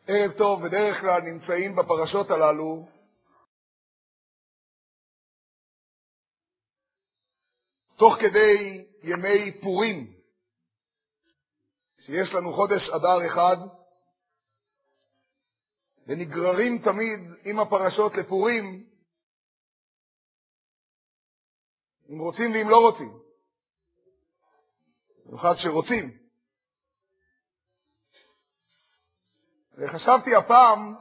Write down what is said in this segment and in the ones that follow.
ערב טוב, בדרך כלל נמצאים בפרשות הללו תוך כדי ימי פורים, שיש לנו חודש אדר אחד, ונגררים תמיד עם הפרשות לפורים, אם רוצים ואם לא רוצים, במיוחד שרוצים. וחשבתי הפעם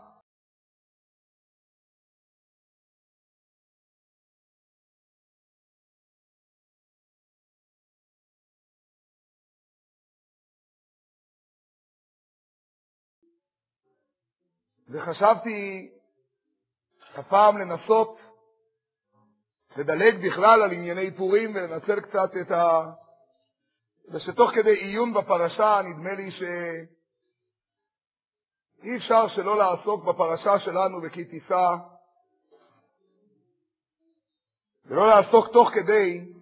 לנסות לדלג בכלל על ענייני פורים ולנצל קצת ושתוך כדי עיון בפרשה נדמה לי אי אפשר שלא לעסוק בפרשה שלנו כי תישא, ולא לעסוק תוך כדי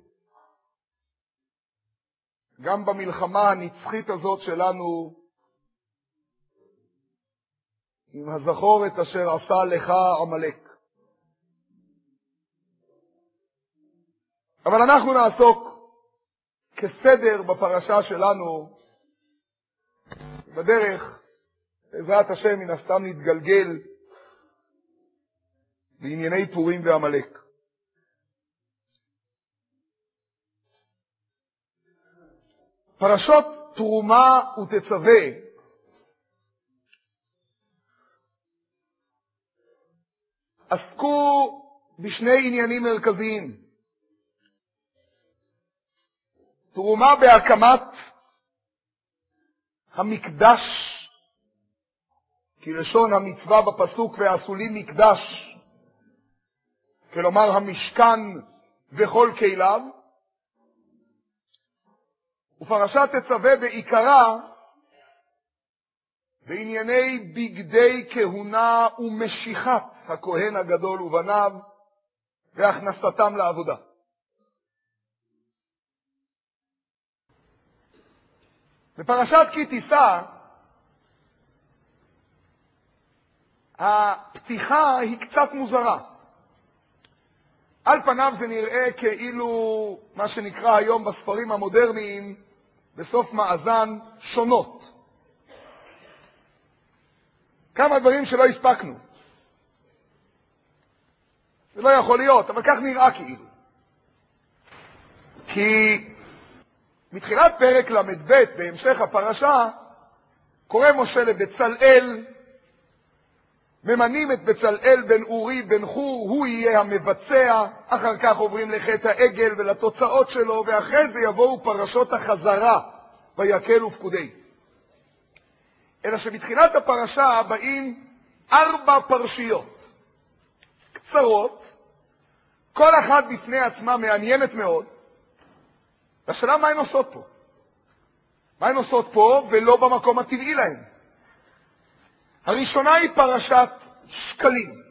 גם במלחמה הנצחית הזאת שלנו עם הזכור את אשר עשה לך עמלק. אבל אנחנו נעסוק כסדר בפרשה שלנו, בדרך בעזרת השם מן הסתם נתגלגל בענייני פורים ועמלק. פרשות תרומה ותצווה עסקו בשני עניינים מרכזיים. תרומה בהקמת המקדש, כי לשון המצווה בפסוק ועשו לי מקדש, כלומר המשכן וכל כליו, ופרשת תצווה בעיקרה בענייני בגדי כהונה ומשיכת הכהן הגדול ובניו והכנסתם לעבודה. בפרשת כי תישא הפתיחה היא קצת מוזרה. על פניו זה נראה כאילו מה שנקרא היום בספרים המודרניים בסוף מאזן שונות. כמה דברים שלא הספקנו. זה לא יכול להיות, אבל כך נראה כאילו. כי מתחילת פרק למ"ב בהמשך הפרשה קורא משה לבצלאל, ממנים את בצלאל בן אורי בן חור, הוא יהיה המבצע, אחר כך עוברים לחטא העגל ולתוצאות שלו, ואחרי זה יבואו פרשות החזרה ויקל ופקודי. אלא שבתחילת הפרשה באים 4 פרשיות קצרות, כל אחת בפני עצמה מעניינת מאוד. השאלה מה הן עושות פה? מה הן עושות פה ולא במקום הטבעי להן? הראשונה היא פרשת שקלים.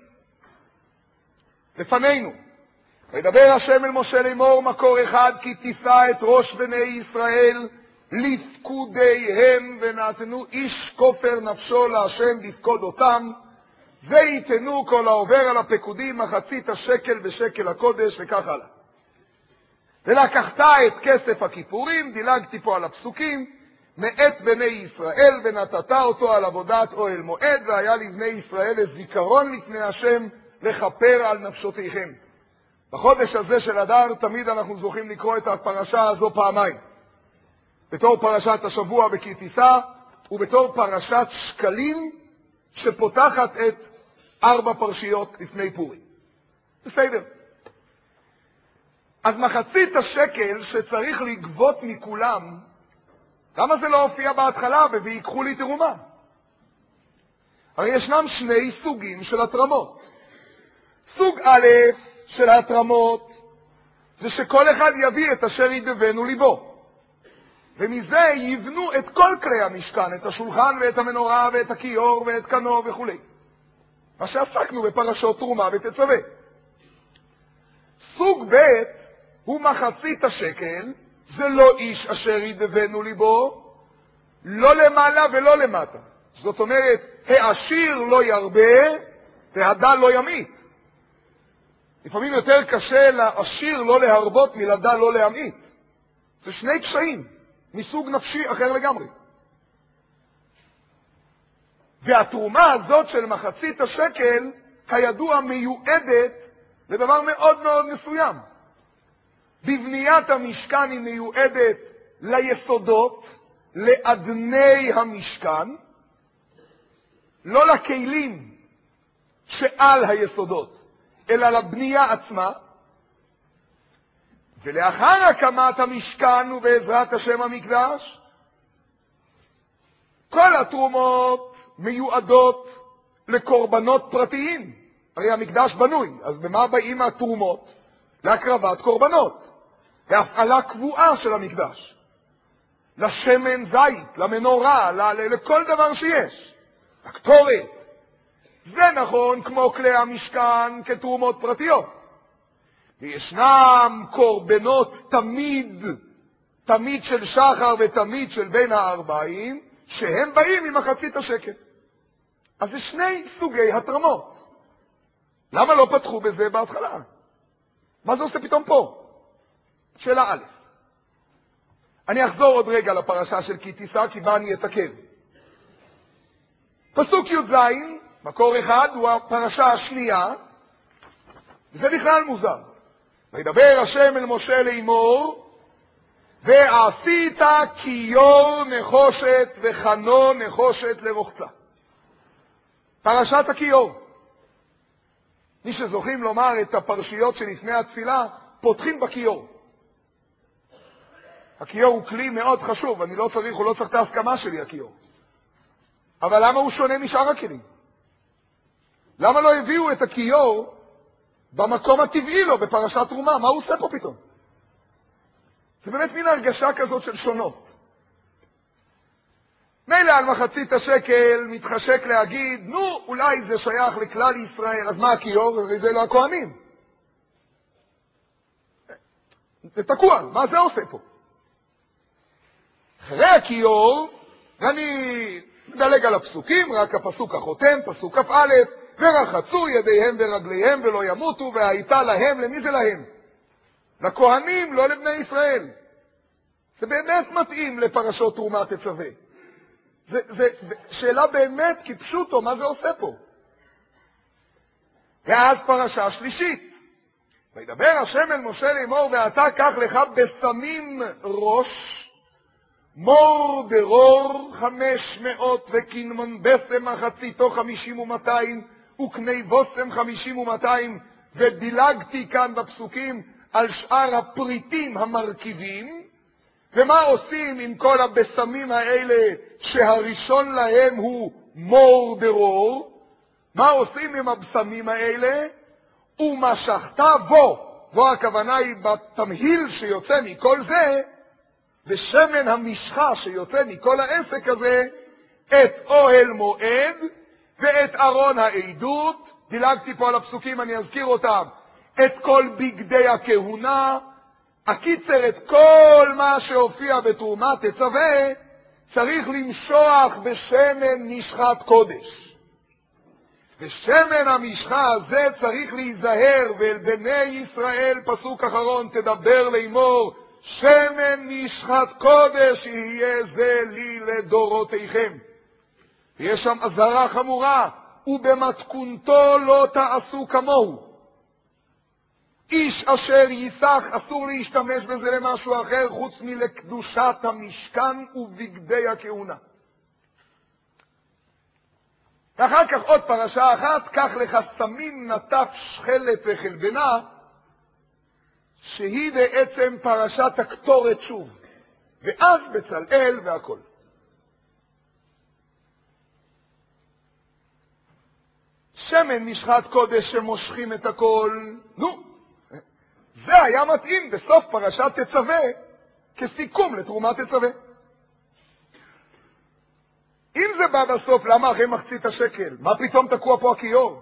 לפנינו, וידבר השם אל משה לאמור מקור אחד, כי תישא את ראש בני ישראל לפקודיהם, ונתנו איש כופר נפשו להשם לפקוד אותם, ויתנו כל העובר על הפקודים מחצית השקל בשקל הקודש, וכך הלאה. ולקחת את כסף הכיפורים, דילגתי פה על הפסוקים, מאת בני ישראל, ונתת אותו על עבודת אוהל מועד, והיה לבני ישראל לזיכרון לפני השם לכפר על נפשותיכם. בחודש הזה של אדר תמיד אנחנו זוכים לקרוא את הפרשה הזו פעמיים. בתור פרשת השבוע בכי תישא, ובתור פרשת שקלים שפותחת את 4 פרשיות לפני פורים. בסדר. אז מחצית השקל שצריך לגבות מכולם, למה זה לא הופיע בהתחלה ויקחו לי תרומה? הרי ישנם 2 סוגים של התרמות. סוג א' של התרמות זה שכל אחד יביא את אשר ידבנו ליבו. ומזה יבנו את כל כלי המשכן, את השולחן ואת המנורה ואת הכיור ואת קנו וכו'. מה שעסקנו בפרשות תרומה ותצווה. סוג ב' הוא מחצית השקל, זה לא איש אשר ידבנו ליבו, לא למעלה ולא למטה. זאת אומרת, העשיר לא ירבה והדל לא ימית. לפעמים יותר קשה לעשיר לא להרבות מלדל לא להמית. זה שני קשיים מסוג נפשי אחר לגמרי. והתרומה הזאת של מחצית השקל, כידוע, מיועדת לדבר מאוד מאוד מסוים. בבניית המשכן היא מיועדת ליסודות, לאדני המשכן, לא לכלים שעל היסודות, אלא לבנייה עצמה. ולאחר הקמת המשכן ובעזרת השם המקדש, כל התרומות מיועדות לקורבנות פרטיים. הרי המקדש בנוי, אז במה באים התרומות? להקרבת קורבנות, להפעלה קבועה של המקדש, לשמן זית, למנורה, לכל דבר שיש, לקטורת. זה נכון כמו כלי המשכן כתרומות פרטיות. וישנם קורבנות תמיד של שחר ותמיד של בין הערביים, שהם באים עם מחצית השקל. אז זה שני סוגי התרמות. למה לא פתחו בזה בהתחלה? מה זה עושה פתאום פה? שאלה א'. אני אחזור עוד רגע לפרשה של כי תישא, כי בה אני אתעכב. פסוק י"ז, מקור אחד, הוא הפרשה השנייה, וזה בכלל מוזר. וידבר השם אל משה לאמור, ועשית כיור נחושת וחנו נחושת לרוחצה. פרשת הכיור. מי שזוכים לומר את הפרשיות שלפני התפילה, פותחים בכיור. הכיור הוא כלי מאוד חשוב, הוא לא צריך את ההסכמה שלי, הכיור. אבל למה הוא שונה משאר הכלים? למה לא הביאו את הכיור במקום הטבעי לו, בפרשת תרומה? מה הוא עושה פה פתאום? זה באמת מין הרגשה כזאת של שונות. מילא על מחצית השקל מתחשק להגיד, נו, אולי זה שייך לכלל ישראל, אז מה הכיור? זה לא הכהנים. זה תקוע, מה זה עושה פה? אחרי הכיור, ואני מדלג על הפסוקים, רק הפסוק החותם, פסוק כ"א, ורחצו ידיהם ורגליהם ולא ימותו, והייתה להם, למי זה להם? לכהנים, לא לבני ישראל. זה באמת מתאים לפרשות תרומה תצווה. זה שאלה באמת כפשוטו, מה זה עושה פה? ואז פרשה שלישית. וידבר השם אל משה לאמור, ואתה קח לך בשמים ראש, מור דרור 500 וקינמון בסם מחציתו 50 ו200 וקני בוסם 50 ו200, ודילגתי כאן בפסוקים על שאר הפריטים המרכיבים. ומה עושים עם כל הבשמים האלה שהראשון להם הוא מור דרור? מה עושים עם הבשמים האלה? ומשכת בו הכוונה היא בתמהיל שיוצא מכל זה, בשמן המשחה שיוצא מכל העסק הזה, את אוהל מועד ואת ארון העדות. דילגתי פה על הפסוקים, אני אזכיר אותם. את כל בגדי הכהונה, הקיצר, את כל מה שהופיע בתרומה תצווה, צריך למשוח בשמן משחת קודש. ושמן המשחה הזה צריך להיזהר, ואל בני ישראל, פסוק אחרון, תדבר לאמור, שמן משחת קודש יהיה זה לי לדורותיכם. ויש שם אזהרה חמורה, ובמתכונתו לא תעשו כמוהו. איש אשר ייסח, אסור להשתמש בזה למשהו אחר חוץ מלקדושת המשכן ובגדי הכהונה. ואחר כך עוד פרשה אחת, קח לך סמים, נטף, שחלת וחלבנה, שהיא בעצם פרשת הקטורת שוב, ואז בצלאל והכל. שמן משחת קודש שמושכים את הכל, נו, זה היה מתאים בסוף פרשת תצווה כסיכום לתרומת תצווה. אם זה בא בסוף, למה אחרי מחצית השקל? מה פתאום תקוע פה הכיור?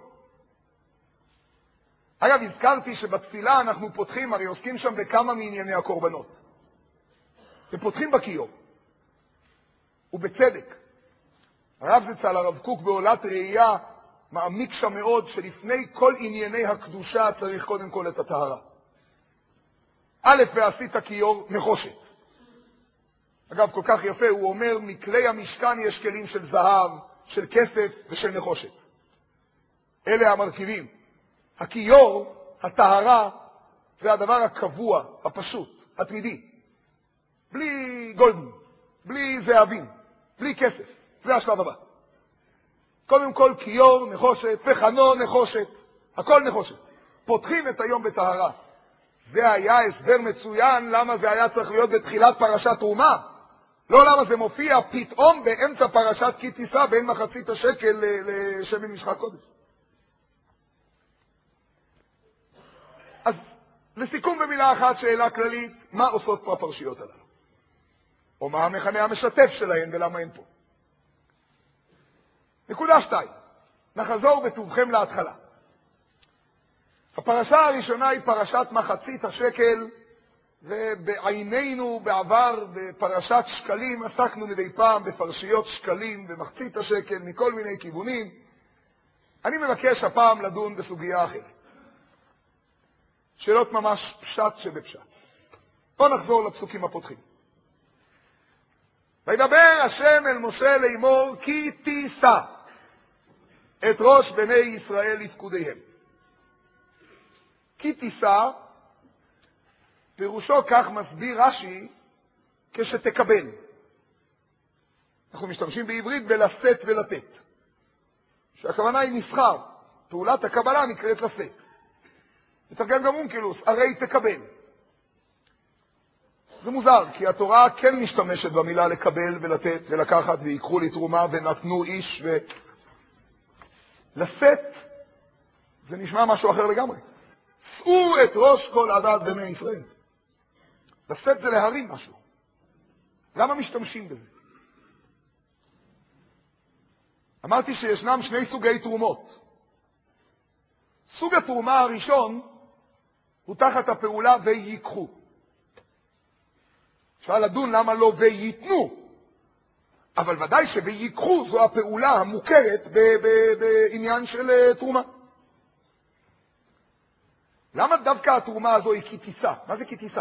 אגב, הזכרתי שבתפילה אנחנו פותחים, הרי עוסקים שם בכמה מענייני הקורבנות. ופותחים בכיור. ובצדק. הרב זצ"ל, הרב קוק בעולת ראייה, מעמיק שם מאוד שלפני כל ענייני הקדושה צריך קודם כל את הטהרה. א', ועשית כיור נחושת. אגב, כל כך יפה, הוא אומר, מכלי המשכן יש כלים של זהב, של כסף ושל נחושת. אלה המרכיבים. הכיור, הטהרה, זה הדבר הקבוע, הפשוט, התמידי. בלי גולדן, בלי זהבים, בלי כסף. זה השלב הבא. קודם כל כיור, נחושת, וחנון, נחושת. הכל נחושת. פותחים את היום בטהרה. זה היה הסבר מצוין למה זה היה צריך להיות בתחילת פרשת תרומה. לא למה זה מופיע פתאום באמצע פרשת כי תישא בין מחצית השקל לשמן משחק קודש. אז לסיכום במילה אחת, שאלה כללית, מה עושות פה הפרשיות הללו? או מה המכנה המשתף שלהן ולמה הן פה? נקודה 2. נחזור בטובכם להתחלה. הפרשה הראשונה היא פרשת מחצית השקל, ובעינינו בעבר בפרשת שקלים עסקנו מדי פעם בפרשיות שקלים ומחצית השקל מכל מיני כיוונים. אני מבקש הפעם לדון בסוגיה אחרת. שאלות ממש פשט שבפשט. בואו נחזור לפסוקים הפותחים. וידבר השם אל משה לאמור כי תישא את ראש בני ישראל לפקודיהם. כי תישא, פירושו כך מסביר רש"י, כשתקבל. אנחנו משתמשים בעברית בלשאת ולתת. שהכוונה היא מסחר. פעולת הקבלה נקראת לשאת. מתרגם גם אונקלוס, הרי תקבל. זה מוזר, כי התורה כן משתמשת במילה לקבל ולתת ולקחת, ויקחו לי תרומה ונתנו איש לשאת, זה נשמע משהו אחר לגמרי. שאו את ראש כל עדת בני ישראל. לשאת זה להרים משהו. למה משתמשים בזה? אמרתי שישנם שני סוגי תרומות. סוג התרומה הראשון הוא תחת הפעולה ויקחו. אפשר לדון למה לא ויתנו, אבל ודאי שויקחו זו הפעולה המוכרת בעניין של תרומה. למה דווקא התרומה הזו היא כי תישא? מה זה כי תישא?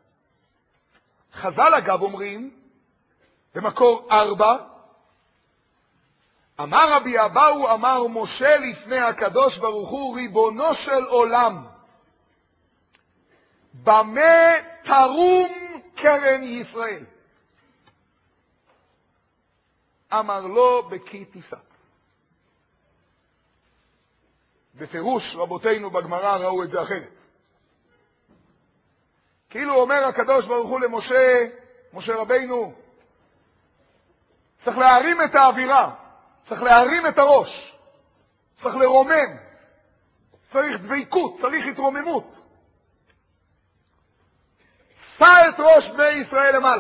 חז"ל אגב אומרים, במקור 4, אמר רבי אבאו אמר משה לפני הקדוש ברוך הוא ריבונו של עולם, במה תרום קרן ישראל? אמר לו בכי תישא. בפירוש רבותינו בגמרא ראו את זה אחרת. כאילו אומר הקדוש ברוך הוא למשה, משה רבינו, צריך להרים את האווירה, צריך להרים את הראש, צריך לרומם, צריך דביקות, צריך התרוממות. שא את ראש בני ישראל למעלה.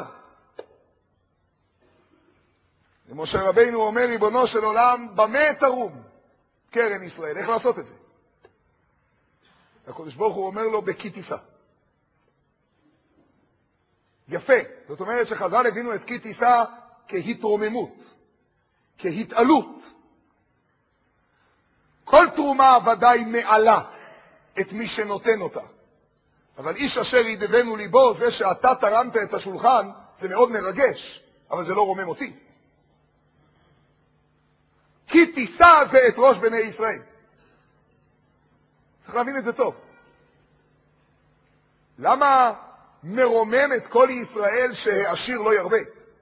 ומשה רבינו אומר, ריבונו של עולם, במה תרום קרן ישראל? איך לעשות את זה? הקדוש ברוך הוא אומר לו, בכי תישא. יפה. זאת אומרת שחז"ל הבינו את כי תישא כהתרוממות, כהתעלות. כל תרומה ודאי מעלה את מי שנותן אותה. אבל איש אשר ידבנו ליבו, זה שאתה תרמת את השולחן, זה מאוד מרגש, אבל זה לא רומם אותי. כי תישא זה את ראש בני ישראל. צריך להבין את זה טוב. למה מרומם את כל ישראל שהעשיר לא ירבה?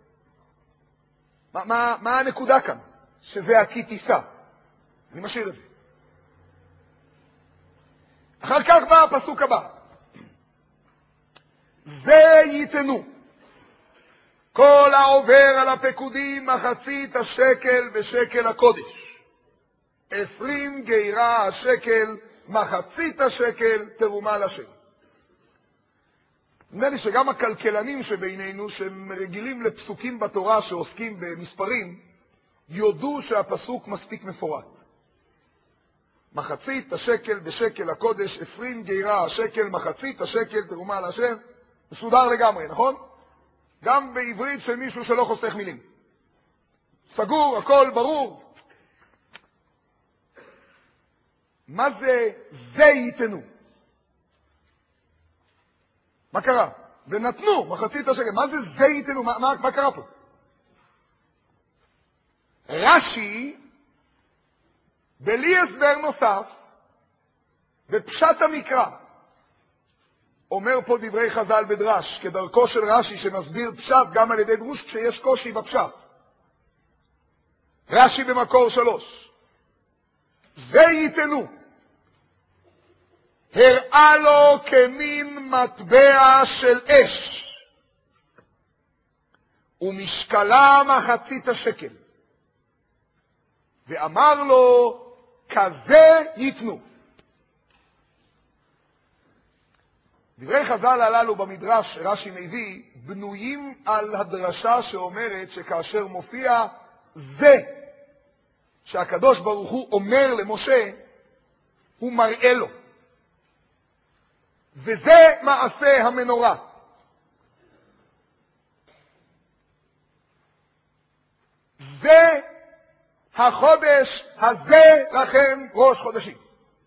מה הנקודה כאן? שזה הכי תישא. אני משאיר את זה. אחר כך בא הפסוק הבא. זה ייתנו כל העובר על הפקודים מחצית השקל בשקל הקודש. 20 גיירה השקל, מחצית השקל תרומה לשם. נראה לי שגם הכלכלנים שבינינו, שהם רגילים לפסוקים בתורה שעוסקים במספרים, יודו שהפסוק מספיק מפורט. מחצית השקל בשקל הקודש, 20 גיירה השקל, מחצית השקל תרומה לשם. מסודר לגמרי, נכון? גם בעברית של מישהו שלא חוסך מילים. סגור, הכל ברור. מה זה ייתנו? מה קרה? ונתנו מחצית השקל. מה זה ייתנו? מה קרה פה? רש"י, בלי הסבר נוסף, בפשט המקרא, אומר פה דברי חז"ל בדרש, כדרכו של רש"י שמסביר פשט גם על ידי דרוש כשיש קושי בפשט. רש"י במקור 3. זה ייתנו. הראה לו כמין מטבע של אש, ומשקלה מחצית השקל. ואמר לו, כזה ייתנו. דברי חז"ל הללו במדרש רש"י מביא בנויים על הדרשה שאומרת שכאשר מופיע זה שהקדוש ברוך הוא אומר למשה, הוא מראה לו. וזה מעשה המנורה. זה החודש הזה לכם ראש חודשים.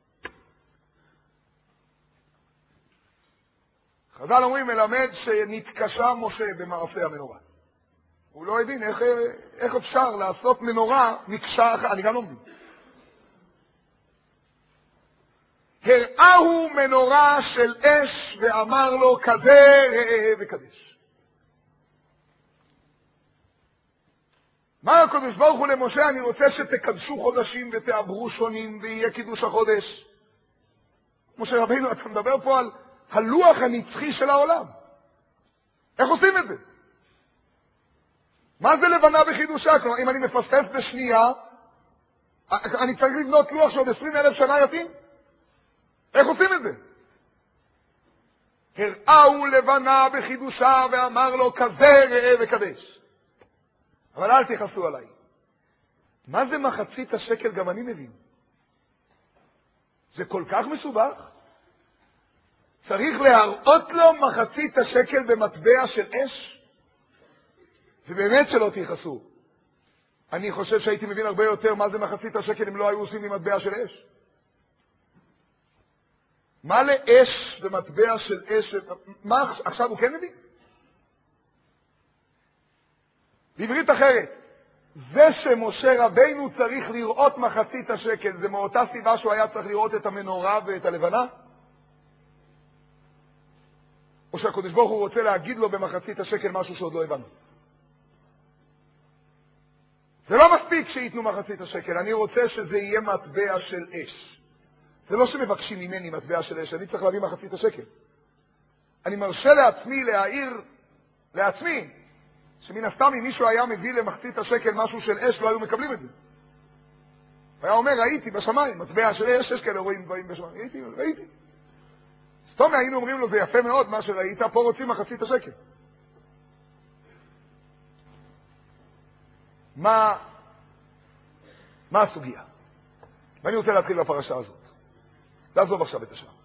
חז"ל אומרים מלמד שנתקשה משה במעשה המנורה. הוא לא הבין איך אפשר לעשות מנורה מקשה אחת, אני גם לא מבין. הראהו מנורה של אש ואמר לו כזה ראה וקדש. מה הקדוש ברוך הוא למשה? אני רוצה שתקדשו חודשים ותעברו שונים ויהיה קידוש החודש. משה רבינו, אתה מדבר פה על הלוח הנצחי של העולם. איך עושים את זה? מה זה לבנה בחידושה? כלומר, אם אני מפספס בשנייה, אני צריך לבנות לוח שעוד 20,000 שנה יתאים? איך עושים את זה? הראהו לבנה בחידושה ואמר לו כזה ראה וקדש. אבל אל תכעסו עליי. מה זה מחצית השקל? גם אני מבין. זה כל כך מסובך? צריך להראות לו מחצית השקל במטבע של אש? ובאמת שלא תכעסו. אני חושב שהייתי מבין הרבה יותר מה זה מחצית השקל אם לא היו עושים לי מטבע של אש. מה לאש במטבע של אש? מה עכשיו הוא כן מבין? בעברית אחרת, זה שמשה רבינו צריך לראות מחצית השקל, זה מאותה סיבה שהוא היה צריך לראות את המנורה ואת הלבנה? או שהקדוש ברוך הוא רוצה להגיד לו במחצית השקל משהו שעוד לא הבנו? זה לא מספיק שייתנו מחצית השקל, אני רוצה שזה יהיה מטבע של אש. זה לא שמבקשים ממני מטבע של אש, אני צריך להביא מחצית השקל. אני מרשה לעצמי להעיר לעצמי, שמן הסתם אם מישהו היה מביא למחצית השקל משהו של אש, לא היו מקבלים את זה. היה אומר, ראיתי בשמיים, מטבע של אש, יש כאלה רואים דברים בשמיים. ראיתי. סתום היינו אומרים לו, זה יפה מאוד מה שראית, פה רוצים מחצית השקל. מה הסוגיה? ואני רוצה להתחיל בפרשה הזאת. לעזוב עכשיו את השעה.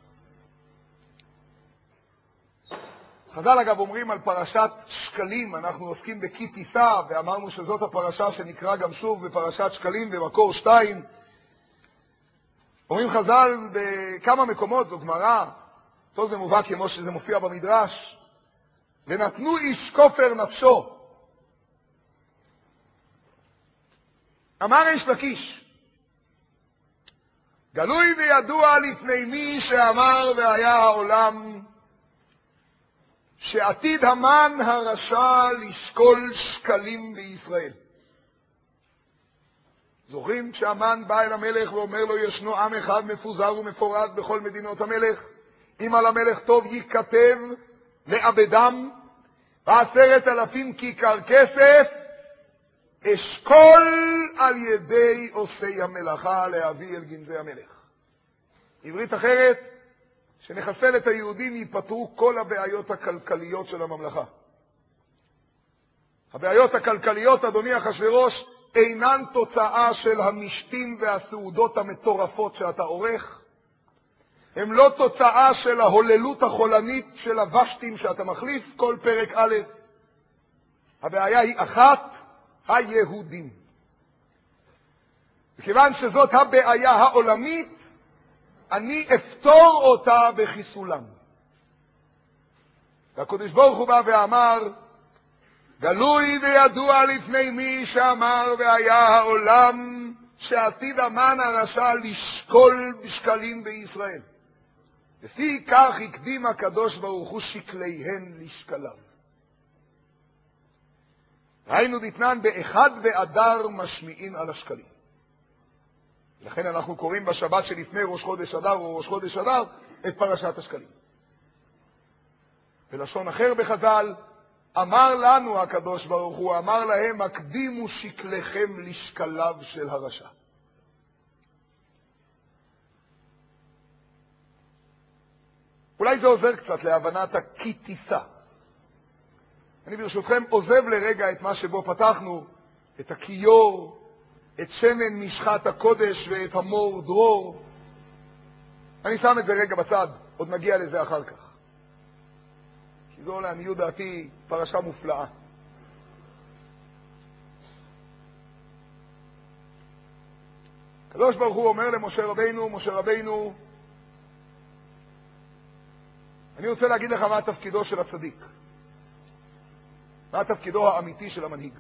חז"ל אגב אומרים על פרשת שקלים, אנחנו עוסקים בכי תישא, ואמרנו שזאת הפרשה שנקרא גם שוב בפרשת שקלים במקור 2. אומרים חז"ל בכמה מקומות, זו גמרא, טוב זה מובא כמו שזה מופיע במדרש, ונתנו איש כופר נפשו. אמר איש לקיש, גלוי וידוע לפני מי שאמר והיה העולם, שעתיד המן הרשע לשקול שקלים בישראל. זוכרים שהמן בא אל המלך ואומר לו, ישנו עם אחד מפוזר ומפורד בכל מדינות המלך, אם על המלך טוב ייכתב לעבדם, 10,000 כיכר כסף, אשכול על ידי עושי המלאכה להביא אל גנזי המלך. עברית אחרת, שנחסל את היהודים ייפתרו כל הבעיות הכלכליות של הממלכה. הבעיות הכלכליות, אדוני אחשוורוש, אינן תוצאה של המשתים והסעודות המטורפות שאתה עורך, הם לא תוצאה של ההוללות החולנית של הוושטים שאתה מחליף כל פרק א'. הבעיה היא אחת, היהודים. מכיוון שזאת הבעיה העולמית, אני אפתור אותה בחיסולם. והקדוש ברוך הוא בא ואמר, גלוי וידוע לפני מי שאמר והיה העולם, שעתיד המן הרשע לשקול בשקלים בישראל. לפי כך הקדים הקדוש ברוך הוא שקליהן לשקליו. ראינו דתנן באחד באדר משמיעים על השקלים. לכן אנחנו קוראים בשבת שלפני ראש חודש אדר או ראש חודש אדר את פרשת השקלים. בלשון אחר בחז"ל, אמר לנו הקדוש ברוך הוא, אמר להם, הקדימו שקליכם לשקליו של הרשע. אולי זה עוזר קצת להבנת הכיתיסה. אני ברשותכם עוזב לרגע את מה שבו פתחנו, את הכיור, את שמן משחת הקודש ואת המור דרור. אני שם את זה רגע בצד, עוד נגיע לזה אחר כך. כי זו לעניות דעתי פרשה מופלאה. הקדוש ברוך הוא אומר למשה רבינו, משה רבינו, אני רוצה להגיד לך מה תפקידו של הצדיק. מה תפקידו האמיתי של המנהיג.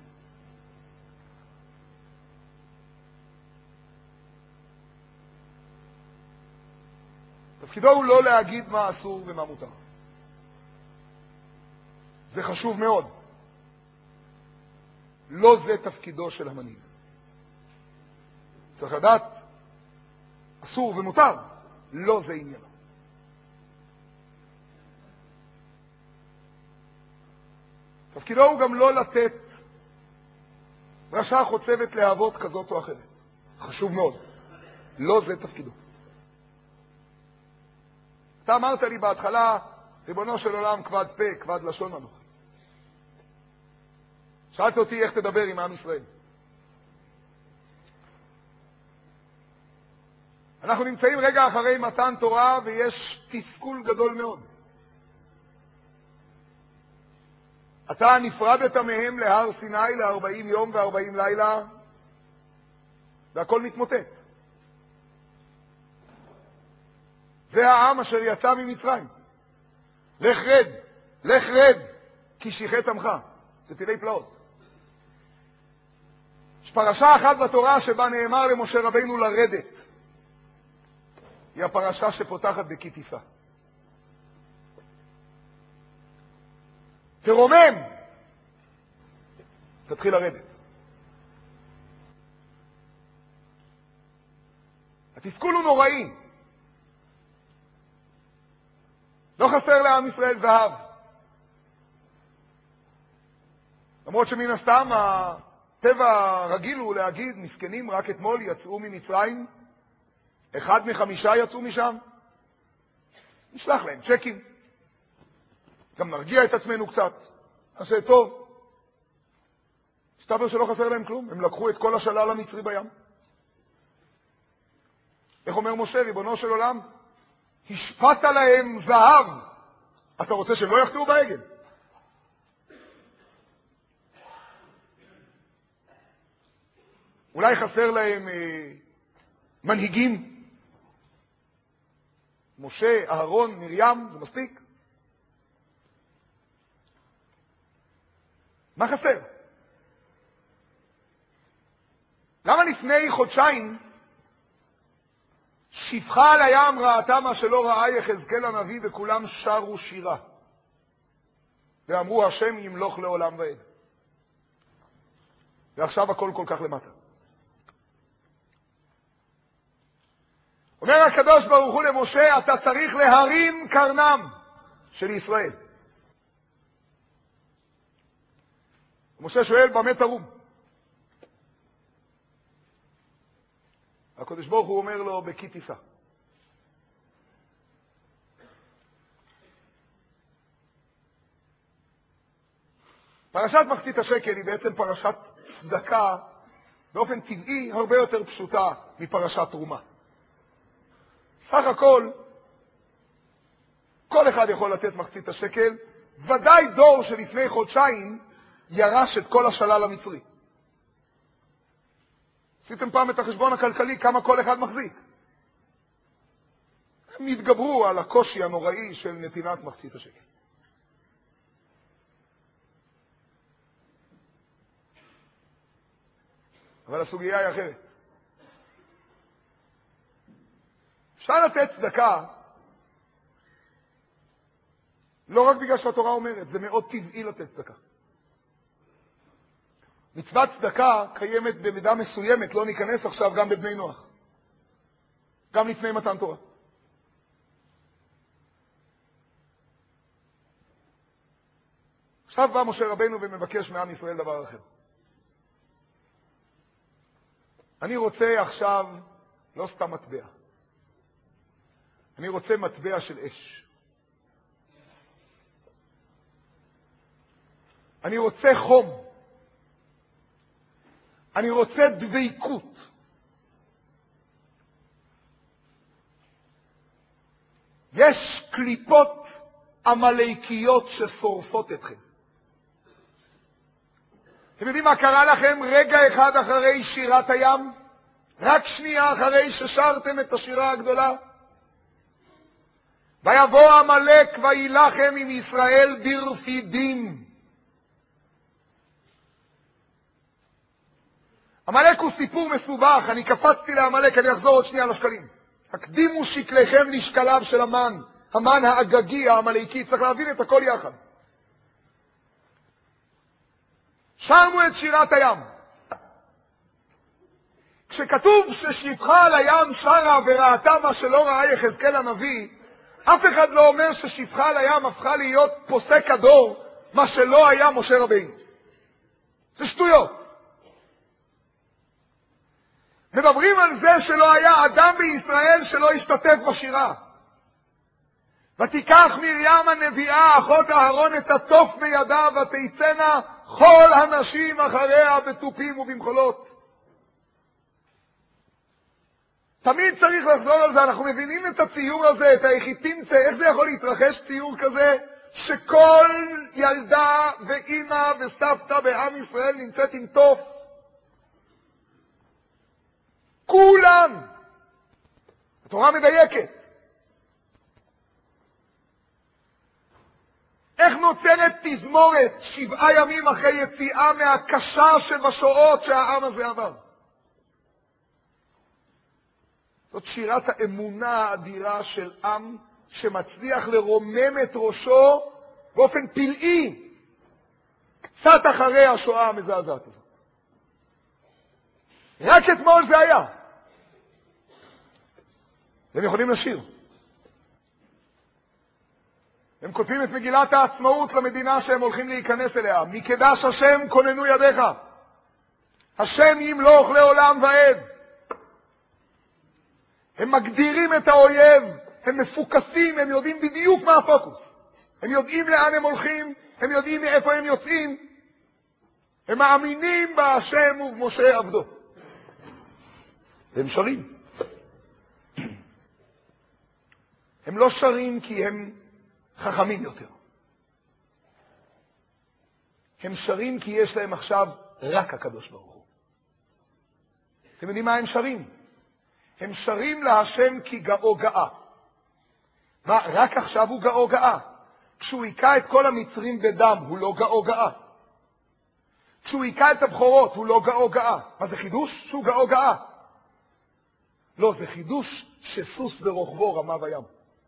תפקידו הוא לא להגיד מה אסור ומה מותר. זה חשוב מאוד. לא זה תפקידו של המנהיג. צריך לדעת, אסור ומותר, לא זה עניינו. תפקידו הוא גם לא לתת רשע חוצבת להבות כזאת או אחרת. חשוב מאוד. לא זה תפקידו. אתה אמרת לי בהתחלה, ריבונו של עולם, כבד פה, כבד לשון אנוכי. שאלת אותי איך תדבר עם עם ישראל. אנחנו נמצאים רגע אחרי מתן תורה ויש תסכול גדול מאוד. אתה נפרדת מהם להר סיני ל40 יום ו40 לילה, והכל מתמוטט. זה העם אשר יצא ממצרים. לך רד, לך רד, כי שיחת עמך. זה פלאי פלאות. יש פרשה אחת בתורה שבה נאמר למשה רבינו לרדת. היא הפרשה שפותחת בכיתיסה. תרומם, תתחיל לרדת. התסכול הוא נוראי. לא חסר לעם ישראל זהב. למרות שמן הסתם הטבע הרגיל הוא להגיד, מסכנים רק אתמול יצאו ממצרים, 1 מ5 יצאו משם, נשלח להם צ'קים. גם נרגיע את עצמנו קצת, נעשה טוב. הסתבר שלא חסר להם כלום, הם לקחו את כל השלל המצרי בים. איך אומר משה, ריבונו של עולם? השפעת להם זהב. אתה רוצה שהם לא יחטאו בעגל? אולי חסר להם מנהיגים? משה, אהרון, מרים, זה מספיק? מה חסר? למה לפני חודשיים שפחה על הים ראתה מה שלא ראה יחזקאל הנביא וכולם שרו שירה ואמרו השם ימלוך לעולם ועד, ועכשיו הכל כל כך למטה. אומר הקדוש ברוך הוא למשה, אתה צריך להרים קרנם של ישראל. משה שואל, במה תרום? הקדוש ברוך הוא אומר לו, בכיתיסה. פרשת מחצית השקל היא בעצם פרשת צדקה, באופן טבעי הרבה יותר פשוטה מפרשת תרומה. סך הכל, כל אחד יכול לתת מחצית השקל, ודאי דור שלפני חודשיים ירש את כל השלל המצרי. עשיתם פעם את החשבון הכלכלי, כמה כל אחד מחזיק. הם התגברו על הקושי הנוראי של נתינת מחצית השקל. אבל הסוגיה היא אחרת. אפשר לתת צדקה, לא רק בגלל שהתורה אומרת, זה מאוד טבעי לתת צדקה. מצוות צדקה קיימת במידה מסוימת, לא ניכנס עכשיו גם בבני נוח. גם לפני מתן תורה. עכשיו בא משה רבנו ומבקש מעם ישראל דבר אחר. אני רוצה עכשיו לא סתם מטבע. אני רוצה מטבע של אש. אני רוצה חום. אני רוצה דביקות. יש קליפות עמלקיות ששורפות אתכם. אתם יודעים מה קרה לכם רגע אחד אחרי שירת הים? רק שנייה אחרי ששרתם את השירה הגדולה? ויבוא עמלק וילחם עם ישראל ברפידים. עמלק הוא סיפור מסובך, אני קפצתי לעמלק, אני אחזור עוד שנייה לשקלים. הקדימו שקליכם לשקליו של המן, המן האגגי, העמלקי, צריך להבין את הכל יחד. שרנו את שירת הים. כשכתוב ששפחה על הים שרה וראתה מה שלא ראה יחזקאל הנביא, אף אחד לא אומר ששפחה על הים הפכה להיות פוסק הדור, מה שלא היה משה רבינו. זה שטויות. מדברים על זה שלא היה אדם בישראל שלא השתתף בשירה. ותיקח מרים הנביאה, אחות אהרון, את התוף בידה, ותצאנה כל הנשים אחריה בתופים ובמחולות. תמיד צריך לחזור על זה, אנחנו מבינים את הציור הזה, את היחיתימצה, איך זה יכול להתרחש ציור כזה, שכל ילדה ואמא וסבתא בעם ישראל נמצאת עם תוף. כולם. התורה מדייקת. איך נוצרת תזמורת 7 ימים אחרי יציאה מהקשה שבשואות שהעם הזה עבר? זאת שירת האמונה האדירה של עם שמצליח לרומם את ראשו באופן פלאי, קצת אחרי השואה המזעזעת הזאת. רק אתמול זה היה. הם יכולים לשיר. הם כותבים את מגילת העצמאות למדינה שהם הולכים להיכנס אליה. מקדש השם כוננו ידיך. השם ימלוך לעולם ועד. הם מגדירים את האויב, הם מפוקסים, הם יודעים בדיוק מה הפוקוס. הם יודעים לאן הם הולכים, הם יודעים מאיפה הם יוצאים. הם מאמינים בהשם ובמשה עבדו. והם שרים. הם לא שרים כי הם חכמים יותר. הם שרים כי יש להם עכשיו רק הקדוש ברוך הוא. אתם יודעים מה הם שרים? הם שרים להשם כי גאו גאה. מה, רק עכשיו הוא גאו גאה? כשהוא היקע את כל המצרים בדם, הוא לא גאו גאה. כשהוא היקע את הבחורות, הוא לא גאו גאה. מה זה חידוש? שהוא גאו גאה. לא, זה חידוש שסוס ברוחבו רמה בים.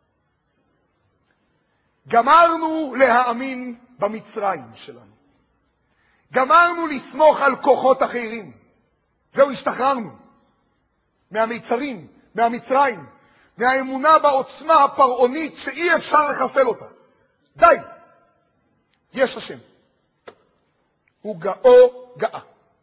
גמרנו להאמין במצרים שלנו. גמרנו לסמוך על כוחות אחרים. זהו, השתחררנו. מהמיצרים, מהמצרים, מהאמונה בעוצמה הפרעונית שאי אפשר לחסל אותה. די. יש השם. הוא גאו גאה.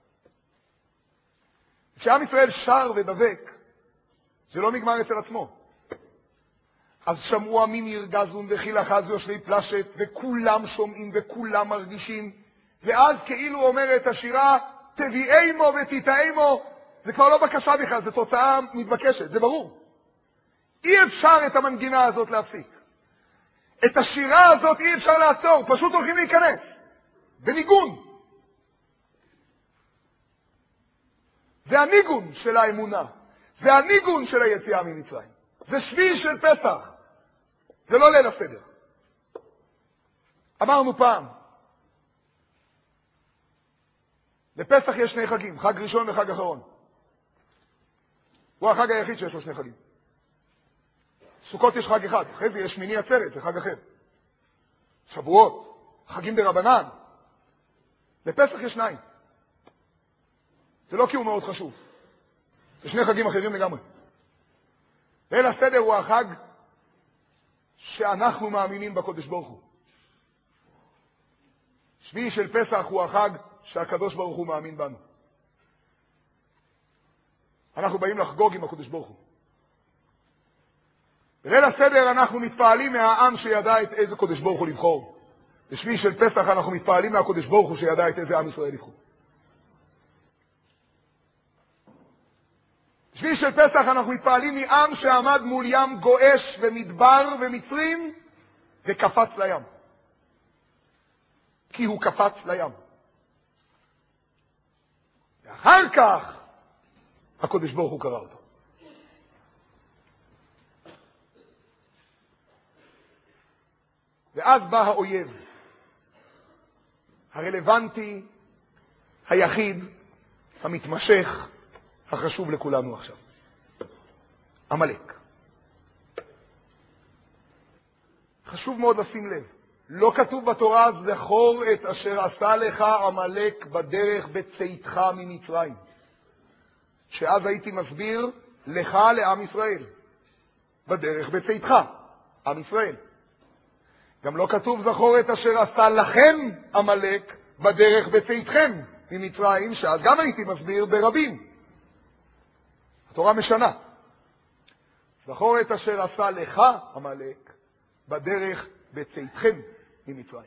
כשעם ישראל שר ודבק, זה לא נגמר אצל עצמו. אז שמעו עמים ירגזון וכי לחזו יושבי פלשת, וכולם שומעים וכולם מרגישים, ואז כאילו אומרת השירה, תביאי מו ותתאי מו, זה כבר לא בקשה בכלל, זה תוצאה מתבקשת, זה ברור. אי אפשר את המנגינה הזאת להפסיק. את השירה הזאת אי אפשר לעצור, פשוט הולכים להיכנס. בניגון. זה הניגון של האמונה. זה הניגון של היציאה ממצרים. זה שביעי של פסח. זה לא ליל הסדר. אמרנו פעם, לפסח יש שני חגים, חג ראשון וחג אחרון. הוא החג היחיד שיש לו שני חגים. סוכות יש חג אחד, אחרי זה יש שמיני עצרת, זה חג אחר. שבועות, חגים דרבנן. לפסח יש שניים. זה לא כי הוא מאוד חשוב. זה שני חגים אחרים לגמרי. ליל הסדר הוא החג שאנחנו מאמינים בקודש ברוך הוא. שביעי של פסח הוא החג שהקדוש ברוך הוא מאמין בנו. אנחנו באים לחגוג עם הקודש ברוך הוא. בליל הסדר אנחנו מתפעלים מהעם שידע את איזה קודש ברוך הוא לבחור. בשביעי של פסח אנחנו מתפעלים מהקודש ברוך הוא שידע את איזה עם ישראל לבחור. בשביעי של פסח אנחנו מתפעלים מעם שעמד מול ים גועש ומדבר ומצרים וקפץ לים. כי הוא קפץ לים. ואחר כך הקודש ברוך הוא קרא אותו. ואז בא האויב הרלוונטי, היחיד, המתמשך, החשוב לכולנו עכשיו. עמלק. חשוב מאוד לשים לב. לא כתוב בתורה, זכור את אשר עשה לך עמלק בדרך בצאתך ממצרים. שאז הייתי מסביר לך לעם ישראל. בדרך בצאתך, עם ישראל. גם לא כתוב זכור את אשר עשה לכם עמלק בדרך בצאתכם ממצרים, שאז גם הייתי מסביר ברבים. התורה משנה. זכור את אשר עשה לך עמלק בדרך בצאתכם ממצרים.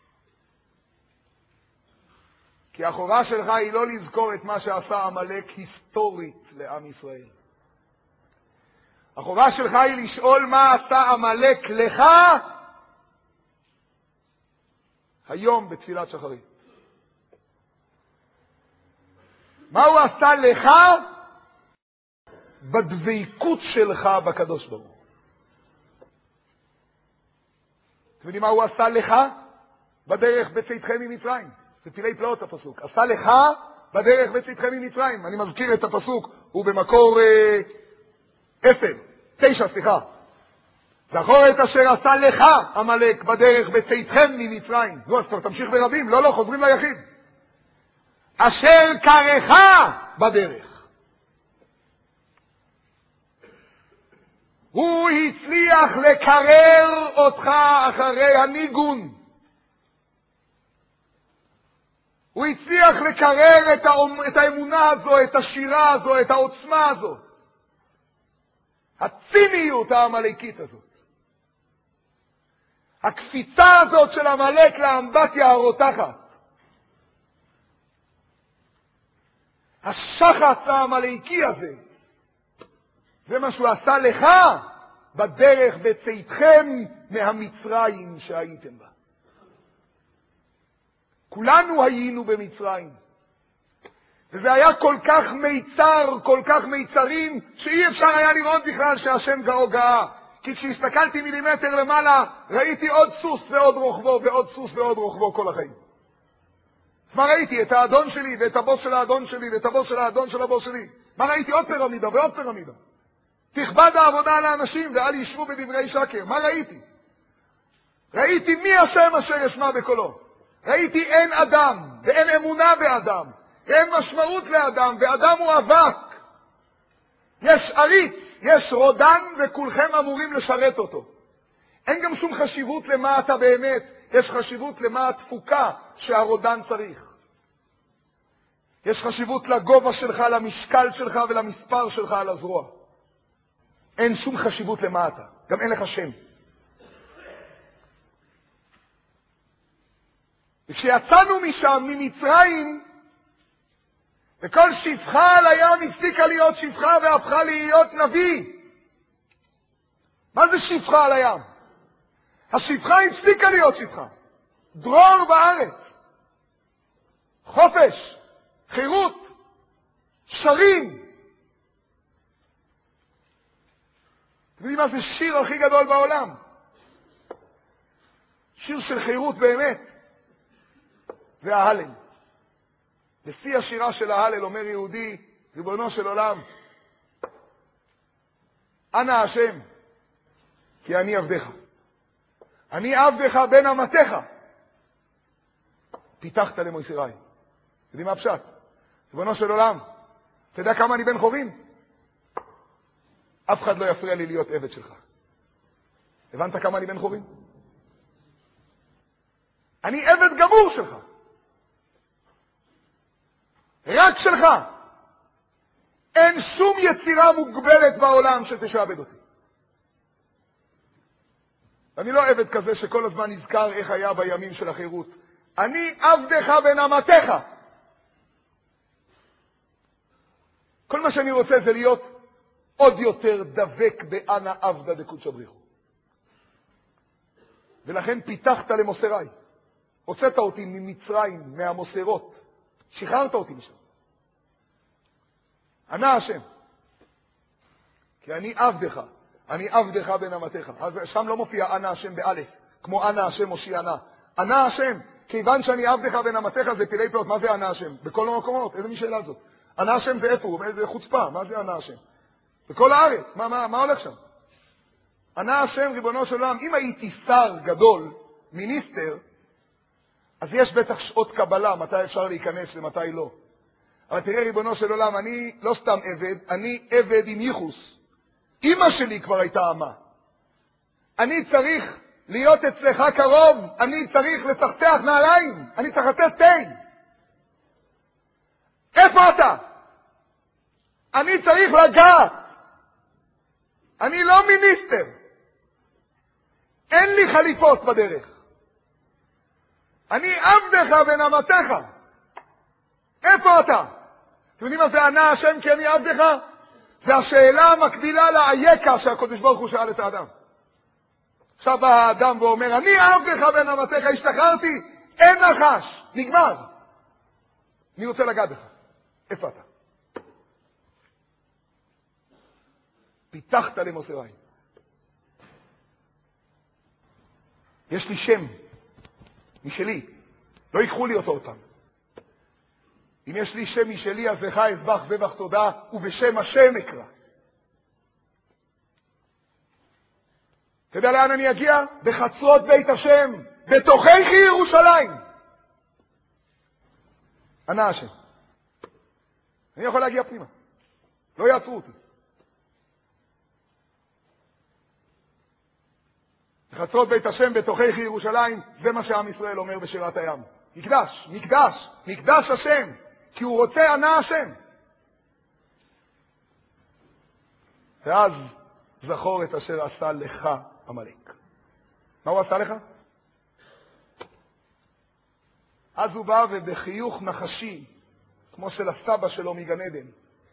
כי החובה שלך היא לא לזכור את מה שעשה עמלק היסטורית לעם ישראל. החובה שלך היא לשאול מה עשה עמלק לך היום בתפילת שחרית. מה הוא עשה לך בדבקות שלך בקדוש ברוך הוא. אתם יודעים מה הוא עשה לך בדרך בצאתכם ממצרים? זה פילי פלאות הפסוק. עשה לך בדרך בצאתכם ממצרים. אני מזכיר את הפסוק, הוא במקור 9. זכור את אשר עשה לך עמלק בדרך בצאתכם ממצרים. נו, אז תמשיך ברבים. לא, חוזרים ליחיד. אשר קרך בדרך. הוא הצליח לקרר אותך אחרי הניגון. הוא הצליח לקרר את האמונה הזו, את השירה הזו, את העוצמה הזו. הציניות העמלקית הזאת. הקפיצה הזאת של עמלק לאמבטיה הרותחת. השחץ העמלקי הזה. זה מה שהוא עשה לך בדרך בצאתכם מהמצרים שהייתם בה. כולנו היינו במצרים. וזה היה כל כך מיצר, כל כך מיצרים, שאי אפשר היה לראות בכלל שהשם גאו גאה. כי כשהסתכלתי מילימטר למעלה, ראיתי עוד סוס ועוד רוחבו, ועוד סוס ועוד רוחבו כל החיים. מה ראיתי? את האדון שלי, ואת הבוס של האדון שלי, ואת הבוס של האדון של הבוס שלי. מה ראיתי? עוד פירמידה ועוד פירמידה. תכבד העבודה על האנשים ואל ישבו בדברי שקר. מה ראיתי? ראיתי מי השם אשר ישמע בקולו. ראיתי אין אדם, ואין אמונה באדם, ואין משמעות לאדם, ואדם הוא אבק. יש עריץ, יש רודן, וכולכם אמורים לשרת אותו. אין גם שום חשיבות למה אתה באמת, יש חשיבות למה התפוקה שהרודן צריך. יש חשיבות לגובה שלך, למשקל שלך ולמספר שלך על הזרוע. אין שום חשיבות למה אתה, גם אין לך שם. וכשיצאנו משם, ממצרים, וכל שפחה על הים הפסיקה להיות שפחה והפכה להיות נביא. מה זה שפחה על הים? השפחה הפסיקה להיות שפחה. דרור בארץ. חופש, חירות, שרים. אתם יודעים מה זה שיר הכי גדול בעולם? שיר של חירות באמת. זה ההלל. בשיא השירה של ההלל אומר יהודי, ריבונו של עולם, אנא השם, כי אני עבדך. אני עבדך בן אמתך. פיתחת למויסירי. יודעים מה פשט? ריבונו של עולם, אתה יודע כמה אני בן חורין? אף אחד לא יפריע לי להיות עבד שלך. הבנת כמה אני בן חורין? אני עבד גמור שלך. רק שלך. אין שום יצירה מוגבלת בעולם שתשעבד אותי. אני לא עבד כזה שכל הזמן נזכר איך היה בימים של החירות. אני עבדך בן אמתך. כל מה שאני רוצה זה להיות עוד יותר דבק באנה עבדה דקודשא בריחו. ולכן פיתחת למוסריי. הוצאת אותי ממצרים, מהמוסרות. שחררת אותי משם. אנא השם. כי אני עבדך. אני עבדך בן אמתך. אז שם לא מופיע אנא השם באלף, כמו אנא השם מושיענה. אנא השם, כיוון שאני עבדך בן אמתך, זה פילי פלאות. מה זה אנא השם? בכל המקומות. איזה שאלה זאת? אנא השם זה איפה? זה חוצפה. מה זה אנא השם? בכל הארץ. מה הולך שם? אנא השם ריבונו של עולם. אם הייתי שר גדול, מיניסטר, אז יש בטח שעות קבלה, מתי אפשר להיכנס ומתי לא. אבל תראה ריבונו של עולם, אני לא סתם עבד, אני עבד עם ייחוס. אמא שלי כבר הייתה אמה. אני צריך להיות אצלך קרוב, אני צריך לצחצח נעליים, אני צריך לתת תה. איפה אתה? אני צריך לגעת. אני לא מיניסטר. אין לי חליפות בדרך. אני עבדך בן אמתך. איפה אתה? אתם יודעים מה זה ענה השם כי אני עבדך? זה השאלה המקבילה לאייקה שהקדוש ברוך הוא שאל את האדם. עכשיו בא האדם ואומר, אני עבדך בן אמתך, השתחררתי, אין נחש, נגמר. אני רוצה לגעת בך. איפה אתה? פיתחת למוסריי. יש לי שם משלי, לא ייקחו לי אותו אותם. אם יש לי שם משלי, אז לך אזבח זבח תודה, ובשם השם אקרא. אתה יודע לאן אני אגיע? בחצרות בית השם, בתוככי ירושלים. ענה השם. אני יכול להגיע פנימה. לא יעצרו אותי. בחצרות בית השם, בתוככי ירושלים, זה מה שעם ישראל אומר בשירת הים. מקדש, מקדש, מקדש השם. כי הוא רוצה ענה השם. ואז זכור את אשר עשה לך עמלק. מה הוא עשה לך? אז הוא בא ובחיוך נחשי, כמו של הסבא שלו מגן עדן,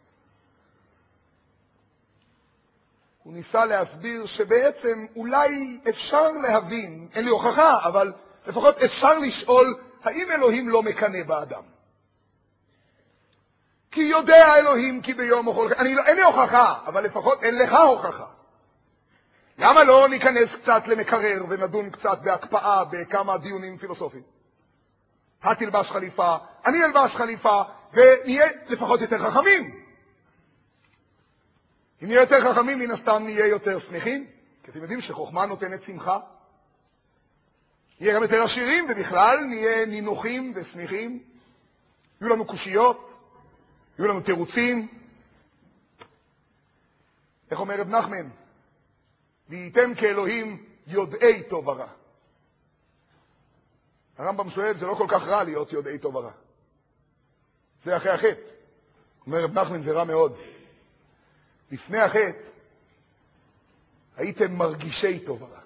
הוא ניסה להסביר שבעצם אולי אפשר להבין, אין לי הוכחה, אבל לפחות אפשר לשאול, האם אלוהים לא מקנא באדם? כי יודע אלוהים כי ביום אוכל... אין לי הוכחה, אבל לפחות אין לך הוכחה. למה לא ניכנס קצת למקרר ונדון קצת בהקפאה בכמה דיונים פילוסופיים? תלבש חליפה, אני אלבש חליפה, ונהיה לפחות יותר חכמים. אם נהיה יותר חכמים, מן הסתם נהיה יותר שמחים. כי אתם יודעים שחוכמה נותנת שמחה. נהיה גם יותר עשירים, ובכלל נהיה נינוחים ושמחים. יהיו לנו קושיות. יהיו לנו תירוצים. איך אומר רב נחמן? והייתם כאלוהים יודעי טוב ורע. הרמב"ם שואל, זה לא כל כך רע להיות יודעי טוב ורע. זה אחרי החטא. אומר רב נחמן, זה רע מאוד. לפני החטא, הייתם מרגישי טוב ורע.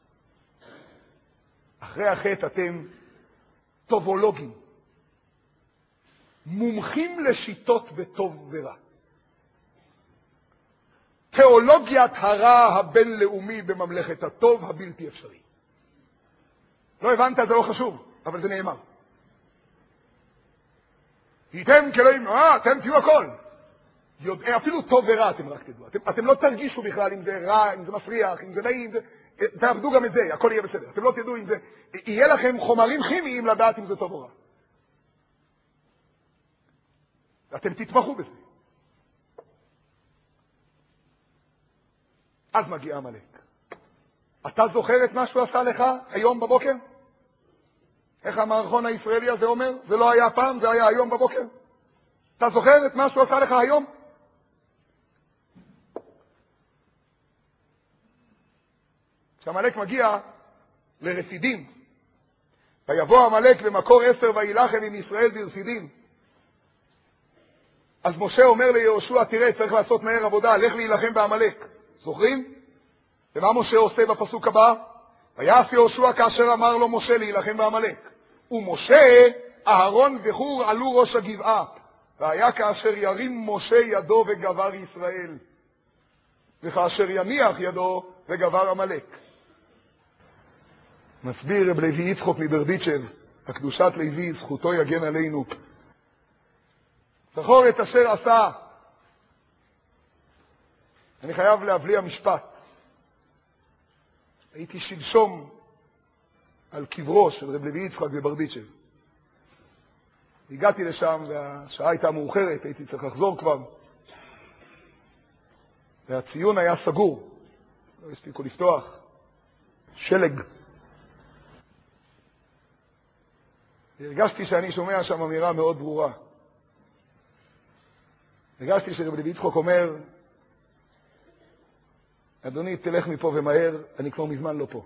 אחרי החטא אתם טובולוגים. מומחים לשיטות בטוב ורע. תיאולוגיית הרע הבינלאומי בממלכת הטוב הבלתי אפשרי. לא הבנת, זה לא חשוב, אבל זה נאמר. הייתם כאלוהים, אתם תהיו הכל. אפילו טוב ורע אתם רק תדעו. אתם לא תרגישו בכלל אם זה רע, אם זה מפריח, אם זה נעים, תעבדו גם את זה, הכל יהיה בסדר. אתם לא תדעו אם זה, יהיה לכם חומרים כימיים לדעת אם זה טוב או רע. אתם תתמחו בזה. אז מגיע עמלק. אתה זוכר את מה שהוא עשה לך היום בבוקר? איך המערכון הישראלי הזה אומר? זה לא היה פעם, זה היה היום בבוקר. אתה זוכר את מה שהוא עשה לך היום? כשעמלק מגיע לרפידים, ויבוא עמלק במקור 10 וילחם עם ישראל ברפידים. אז משה אומר ליהושע, תראה, צריך לעשות מהר עבודה, לך להילחם בעמלק. זוכרים? ומה משה עושה בפסוק הבא? ויעש יהושע כאשר אמר לו משה להילחם בעמלק. ומשה, אהרון וחור עלו ראש הגבעה. והיה כאשר ירים משה ידו וגבר ישראל. וכאשר יניח ידו וגבר עמלק. מסביר רב לוי יצחק מברדיצ'ב, הקדושת לוי, זכותו יגן עלינו. זכור את אשר עשה. אני חייב להבליע משפט. הייתי שלשום על קברו של רב לוי יצחק בברדיצ'ב. הגעתי לשם והשעה הייתה מאוחרת, הייתי צריך לחזור כבר. והציון היה סגור, לא הספיקו לפתוח. שלג. והרגשתי שאני שומע שם אמירה מאוד ברורה. הרגשתי שרב לוי יצחק אומר, אדוני, תלך מפה ומהר, אני כבר מזמן לא פה.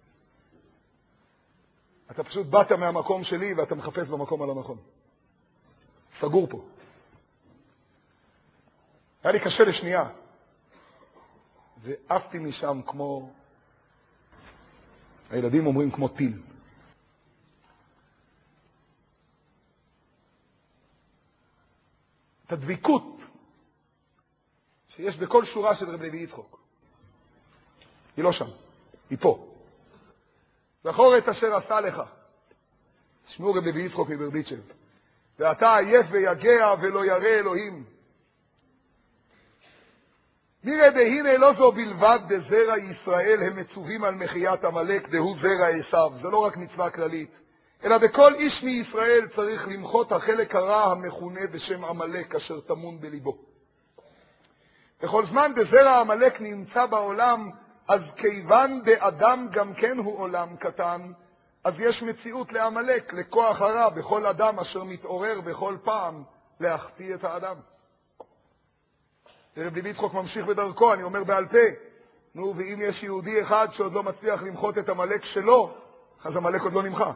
אתה פשוט באת מהמקום שלי ואתה מחפש במקום על הנכון. סגור פה. היה לי קשה לשנייה. ועפתי משם כמו, הילדים אומרים כמו טיל. את הדביקות שיש בכל שורה של רב לוי יצחק. היא לא שם, היא פה. זכור את אשר עשה לך. שמעו רב לוי יצחק מברדיצ'ב. ואתה עייף ויגע ולא ירא אלוהים. נראה דהנה לא זו בלבד דזרע ישראל הם מצווים על מחיית עמלק דהו זרע עשיו. זה לא רק מצווה כללית, אלא בכל איש מישראל צריך למחות החלק הרע המכונה בשם עמלק אשר טמון בליבו. בכל זמן דזרע עמלק נמצא בעולם, אז כיוון דאדם גם כן הוא עולם קטן, אז יש מציאות לעמלק, לכוח הרע בכל אדם אשר מתעורר בכל פעם להחטיא את האדם. רב לוי יצחק ממשיך בדרכו, אני אומר בעל פה, נו, ואם יש יהודי אחד שעוד לא מצליח למחות את עמלק שלו, אז עמלק עוד לא נמחה.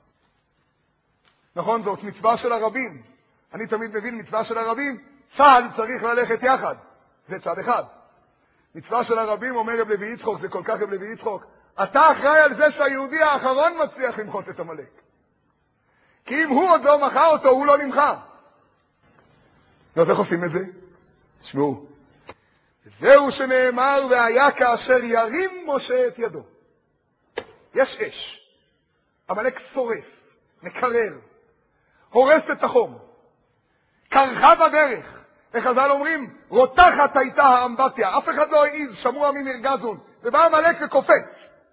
נכון, זאת מצווה של הרבים. אני תמיד מבין מצווה של הרבים, צה"ל צריך ללכת יחד. זה צד אחד. מצווה של הרבים אומר רב לוי יצחק, זה כל כך רב לוי יצחק, אתה אחראי על זה שהיהודי האחרון מצליח למחות את עמלק. כי אם הוא עוד לא מחה אותו, הוא לא נמחה. אז איך עושים את זה? תשמעו. זהו שנאמר, והיה כאשר ירים משה את ידו. יש אש. עמלק שורף, מקרר, הורס את החום. קרחה בדרך. וחז"ל אומרים, רותחת הייתה האמבטיה. אף אחד לא העיז, שמעו עמים ירגזון. ובא עמלק וקופץ.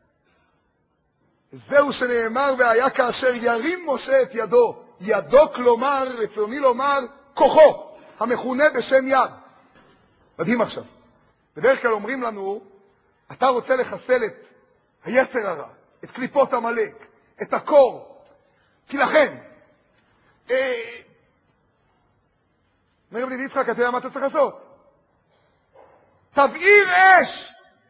זהו שנאמר, והיה כאשר ירים משה את ידו. ידו כלומר, רצוני לומר, כוחו, המכונה בשם יד. מדהים עכשיו. בדרך כלל אומרים לנו, אתה רוצה לחסל את היצר הרע, את קליפות עמלק, את הקור, תילחם. אומר לי יצחק, אתה יודע מה אתה צריך לעשות? תבעיר אש,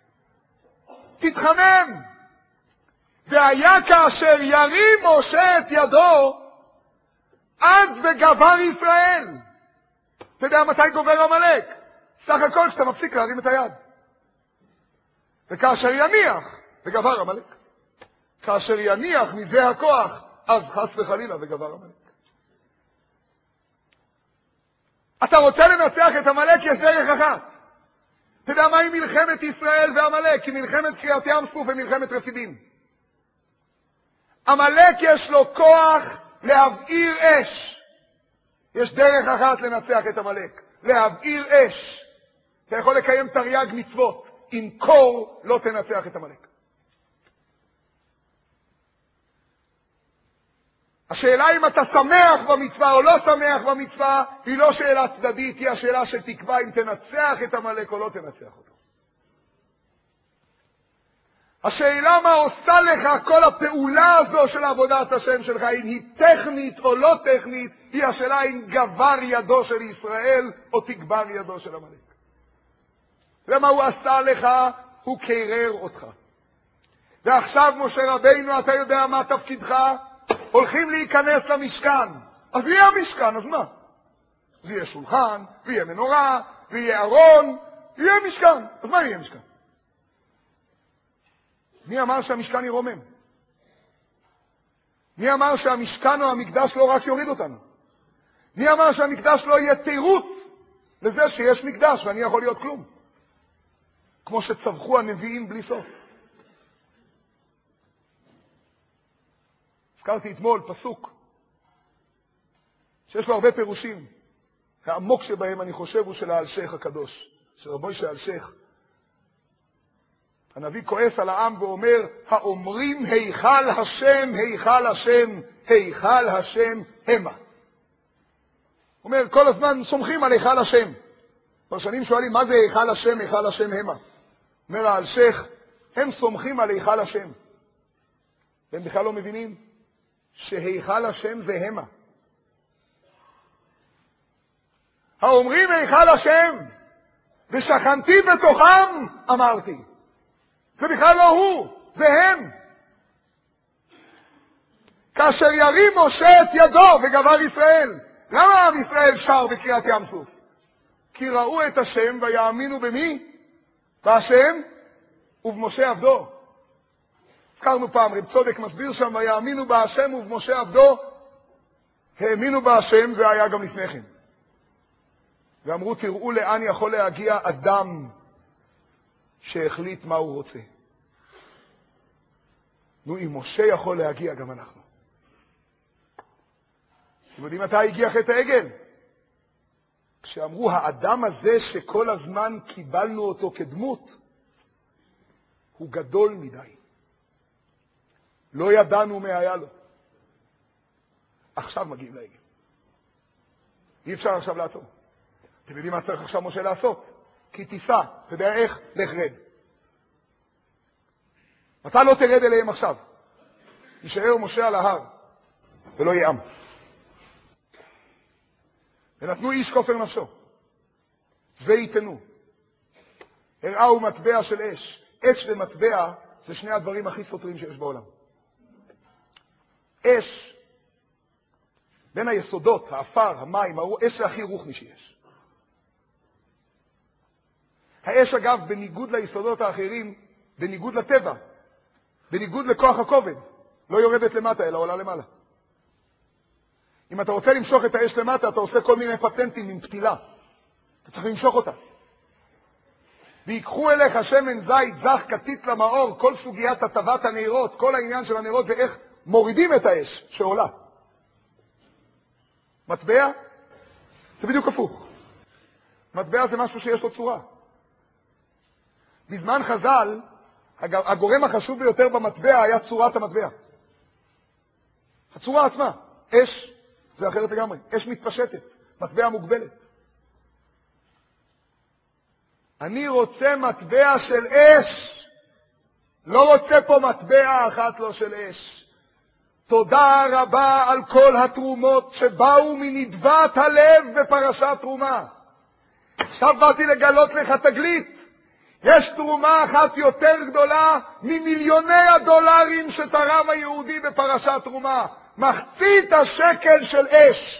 תתחמם. והיה כאשר ירים משה את ידו, אז וגבר ישראל. אתה יודע מתי גובר עמלק? סך הכל כשאתה מפסיק להרים את היד. וכאשר יניח, וגבר עמלק. כאשר יניח מזה הכוח, אז חס וחלילה וגבר עמלק. אתה רוצה לנצח את עמלק, יש דרך אחת. אתה יודע מה היא מלחמת ישראל ועמלק? היא מלחמת קריאת ים סוף ומלחמת רפידים. עמלק יש לו כוח להבעיר אש. יש דרך אחת לנצח את עמלק. להבעיר אש. אתה יכול לקיים תרי"ג מצוות. עם קור לא תנצח את עמלק. השאלה אם אתה שמח במצווה או לא שמח במצווה, היא לא שאלה צדדית, היא השאלה שתקבע אם תנצח את עמלק או לא תנצח אותו. השאלה מה עושה לך כל הפעולה הזו של עבודת השם שלך, אם היא טכנית או לא טכנית, היא השאלה אם גבר ידו של ישראל או תגבר ידו של עמלק. ומה הוא עשה לך? הוא קרר אותך. ועכשיו משה רבינו, אתה יודע מה תפקידך? הולכים להיכנס למשכן. אז יהיה המשכן, אז מה? אז יהיה שולחן, ויהיה מנורה, ויהיה ארון, יהיה משכן. אז מה יהיה משכן? מי אמר שהמשכן ירומם? מי אמר שהמשכן או המקדש לא רק יוריד אותנו? מי אמר שהמקדש לא יהיה תירוץ לזה שיש מקדש ואני יכול להיות כלום? כמו שצווחו הנביאים בלי סוף. הזכרתי אתמול פסוק שיש לו הרבה פירושים. העמוק שבהם אני חושב הוא של האלשיך הקדוש, של רבי משה אלשיך. הנביא כועס על העם ואומר, האומרים היכל השם, היכל השם, היכל השם המה. אומר, כל הזמן סומכים על היכל השם. פרשנים שואלים, מה זה היכל השם, היכל השם המה? אומר האלשיך, הם סומכים על היכל השם. והם בכלל לא מבינים שהיכל השם זה המה. האומרים היכל השם, ושכנתי בתוכם, אמרתי. זה בכלל לא הוא, זה הם. כאשר ירים משה את ידו וגבר ישראל, למה עם ישראל שר בקריאת ים סוף? כי ראו את השם ויאמינו במי? בהשם ובמשה עבדו. הזכרנו פעם, רב צודק מסביר שם, ויאמינו בהשם ובמשה עבדו. האמינו בהשם, זה היה גם לפני כן. ואמרו, תראו לאן יכול להגיע אדם שהחליט מה הוא רוצה. נו, אם משה יכול להגיע, גם אנחנו. אתם יודעים מתי הגיע חטא העגל? כשאמרו, האדם הזה שכל הזמן קיבלנו אותו כדמות, הוא גדול מדי. לא ידענו מה היה לו. עכשיו מגיעים לעגל. אי אפשר עכשיו לעצור. אתם יודעים מה צריך עכשיו משה לעשות? כי תיסע, אתה יודע איך? לך רד. אתה לא תרד אליהם עכשיו. יישאר משה על ההר, ולא יעם. ונתנו איש כופר נפשו. ויתנו. הראו מטבע של אש. אש ומטבע זה שני הדברים הכי סותרים שיש בעולם. אש, בין היסודות, האפר, המים, האש הכי רוחני שיש. האש אגב, בניגוד ליסודות האחרים, בניגוד לטבע, בניגוד לכוח הכובד, לא יורדת למטה, אלא עולה למעלה. אם אתה רוצה למשוך את האש למטה, אתה עושה כל מיני פטנטים עם פתילה. אתה צריך למשוך אותה. ויקחו אליך שמן זית, זך, כתית למאור, כל סוגיית הטבת הנרות, כל העניין של הנרות, ואיך מורידים את האש שעולה. מטבע, זה בדיוק הפוך. מטבע זה משהו שיש לו צורה. בזמן חז"ל, הגורם החשוב ביותר במטבע היה צורת המטבע. הצורה עצמה. אש זה אחרת לגמרי. אש מתפשטת. מטבע מוגבלת. אני רוצה מטבע של אש. לא רוצה פה מטבע אחת לא של אש. תודה רבה על כל התרומות שבאו מנדבת הלב בפרשת תרומה. עכשיו באתי לגלות לך תגלית. יש תרומה אחת יותר גדולה ממיליוני הדולרים שתרם היהודי בפרשת תרומה. מחצית השקל של אש.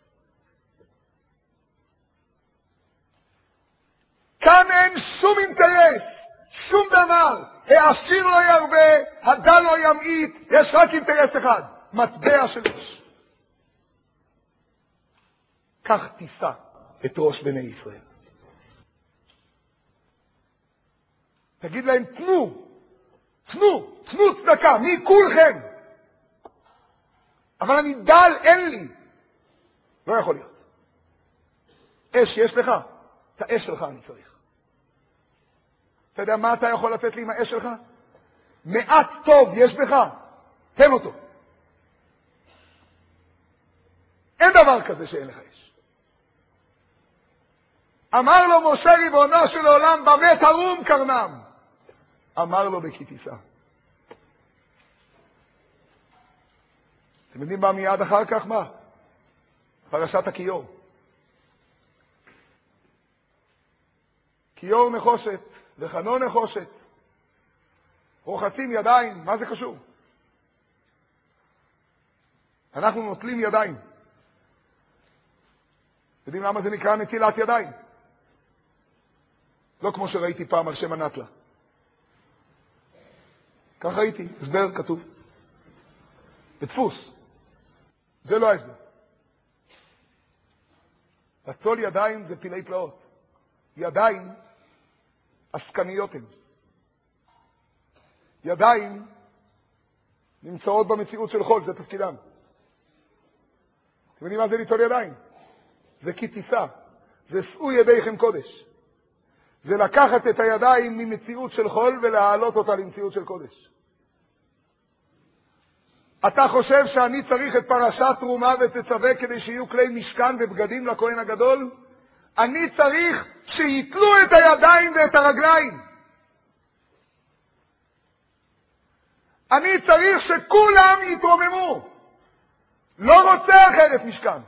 כאן אין שום אינטרס, שום דבר. העשיר לא ירבה, הדל לא ימעיט, יש רק אינטרס אחד, מטבע של אש. כך תישא את ראש בני ישראל. תגיד להם, תנו צדקה, מי כולכם? אבל אני דל, אין לי. לא יכול להיות. אש יש לך? את האש שלך אני צריך. אתה יודע מה אתה יכול לתת לי עם האש שלך? מעט טוב יש בך, תן אותו. אין דבר כזה שאין לך אש. אמר לו משה ריבונו של עולם, במה תרום קרנם? אמר לו בכי תישא. אתם יודעים מה מיד אחר כך? מה? פרשת הכיור. כיור נחושת וחנון נחושת. רוחצים ידיים, מה זה קשור? אנחנו נוטלים ידיים. יודעים למה זה נקרא נטילת ידיים? לא כמו שראיתי פעם על שם הנטלה. כך ראיתי, הסבר כתוב. בדפוס. זה לא ההסבר. לטול ידיים זה פילי פלאות. ידיים עסקניות הן. ידיים נמצאות במציאות של חול, זה תפקידם. אתם יודעים מה זה ליטול ידיים? זה כי תישא. זה שאו ידיכם קודש. זה לקחת את הידיים ממציאות של חול ולהעלות אותה למציאות של קודש. אתה חושב שאני צריך את פרשת תרומה ותצווה כדי שיהיו כלי משכן ובגדים לכהן הגדול? אני צריך שיתלו את הידיים ואת הרגליים. אני צריך שכולם יתרוממו. לא רוצה אחרת משכן.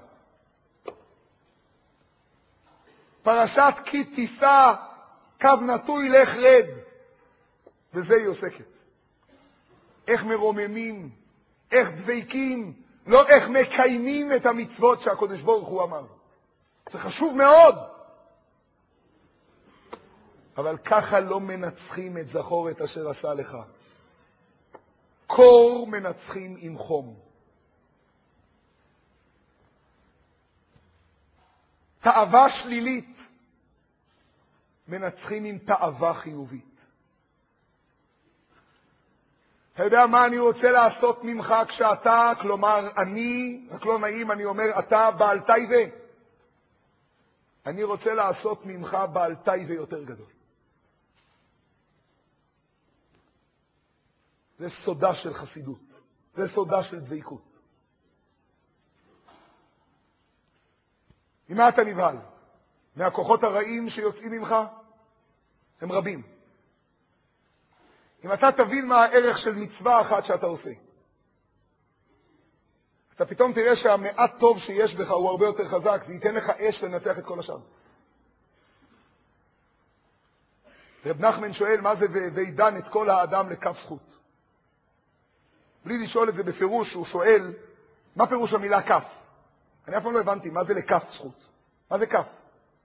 פרשת כי תישא קו נטוי לך רד. וזה היא עוסקת. איך מרוממים, איך דבקים, לא איך מקיימים את המצוות שהקדוש ברוך הוא אמר. זה חשוב מאוד. אבל ככה לא מנצחים את זכור את אשר עשה לך. קור מנצחים עם חום. תאווה שלילית מנצחים עם תאווה חיובית. אתה יודע מה אני רוצה לעשות ממך כשאתה, כלומר אני, רק לא נעים, אני אומר אתה בעל טייבה. אני רוצה לעשות ממך בעל טייבה יותר גדול. זה סודה של חסידות. זה סודה של דבקות. ממה אתה נבהל? מהכוחות הרעים שיוצאים ממך? הם רבים. אם אתה תבין מה הערך של מצווה אחת שאתה עושה, אתה פתאום תראה שהמעט טוב שיש בך הוא הרבה יותר חזק, זה ייתן לך אש לנצח את כל השאר. רב נחמן שואל מה זה וידן את כל האדם לכף זכות. בלי לשאול את זה בפירוש, הוא שואל מה פירוש המילה כף. אני אף פעם לא הבנתי מה זה לכף זכות. מה זה כף?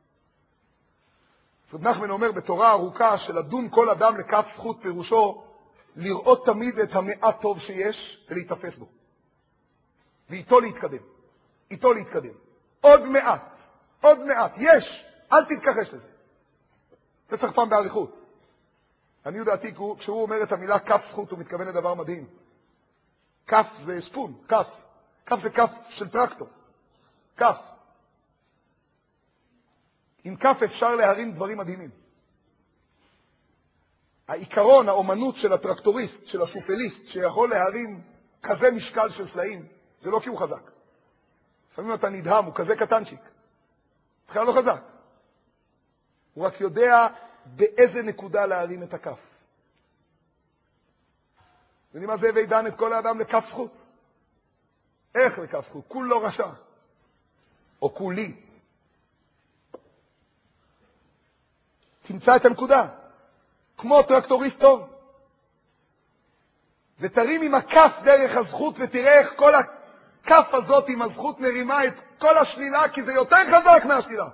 רב נחמן אומר בתורה ארוכה שלדון כל אדם לכף זכות פירושו לראות תמיד את המעט טוב שיש ולהתאפס בו. ואיתו להתקדם. איתו להתקדם. עוד מעט. עוד מעט. יש. אל תתכחש לזה. זה צריך פעם בעריכות. אני יודעתי כשהוא אומר את המילה כף זכות הוא מתכוון לדבר מדהים. כף זה ספון. כף. כף זה כף של טרקטור. כף. עם כף אפשר להרים דברים מדהימים. העיקרון, האומנות של הטרקטוריסט, של השופליסט, שיכול להרים כזה משקל של סלעים, זה לא כי הוא חזק. לפעמים אתה נדהם, הוא כזה קטנצ'יק. בכלל לא חזק. הוא רק יודע באיזה נקודה להרים את הכף. יודעים מה זה וידן את כל האדם לכף זכות? איך לכף זכות? כול לא רשע. או כולי. תמצא את הנקודה. כמו טרקטוריסט טוב. ותרים עם הכף דרך הזכות ותראה איך כל הכף הזאת עם הזכות מרימה את כל השלילה, כי זה יותר חזק מהשלילה.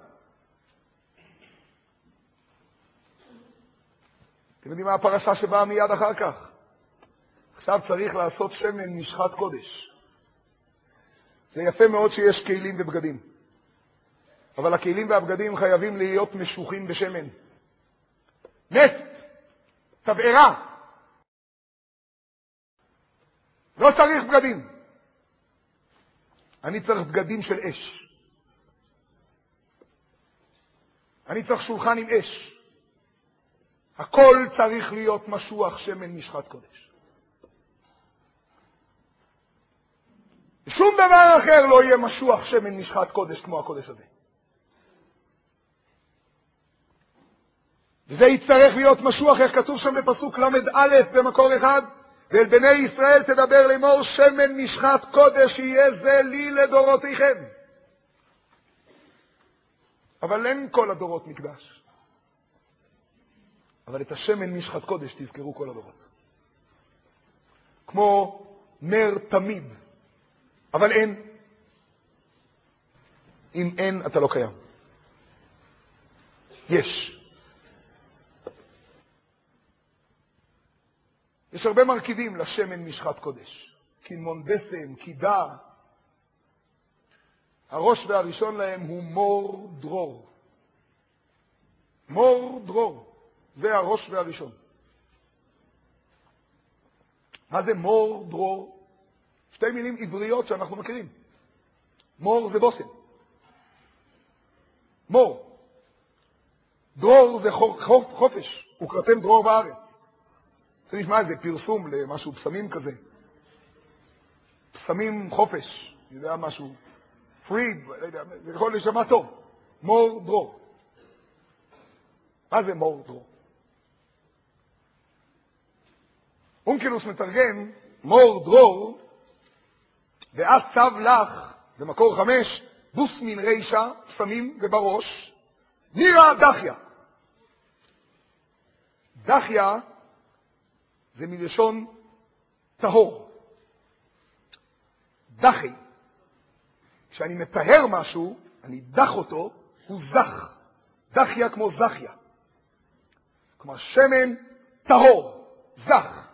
אתם יודעים מה הפרשה שבאה מיד אחר כך? עכשיו צריך לעשות שמן משחת קודש. זה יפה מאוד שיש כלים ובגדים. אבל הכלים והבגדים חייבים להיות משוחים בשמן. נפט, תבערה. לא צריך בגדים. אני צריך בגדים של אש. אני צריך שולחן עם אש. הכל צריך להיות משוח שמן משחת קודש. שום דבר אחר לא יהיה משוח שמן משחת קודש כמו הקודש הזה. וזה יצטרך להיות משוח, איך כתוב שם בפסוק למד א' במקור אחד, ואל בני ישראל תדבר לאמור שמן משחת קודש יהיה זה לי לדורותיכם. אבל אין כל הדורות מקדש. אבל את השמן משחת קודש תזכרו כל הדורות. כמו נר תמיד. אבל אין. אם אין, אתה לא קיים. יש. יש הרבה מרכיבים לשמן משחת קודש. קינמון בסם, קידה. הראש והראשון להם הוא מור דרור. מור דרור. זה הראש והראשון. מה זה מור דרור? שתי מילים עבריות שאנחנו מכירים. מור זה בוסם. מור. דרור זה חופש. וקראתם דרור בארץ. זה נשמע איזה פרסום למשהו, פסמים כזה. פסמים חופש. אני יודע משהו. פריד, לא יודע, זה יכול לשמע טוב. מור דרור. מה זה מור דרור? אונקלוס מתרגם מור דרור, ואז צב לך, במקור 5, בוס מן רישה, פסמים ובראש, נירה דחיה. דחיה זה מלשון טהור. דחי. כשאני מטהר משהו, אני דח אותו, הוא זך. דחיה כמו זכיה. כלומר, שמן טהור, זך.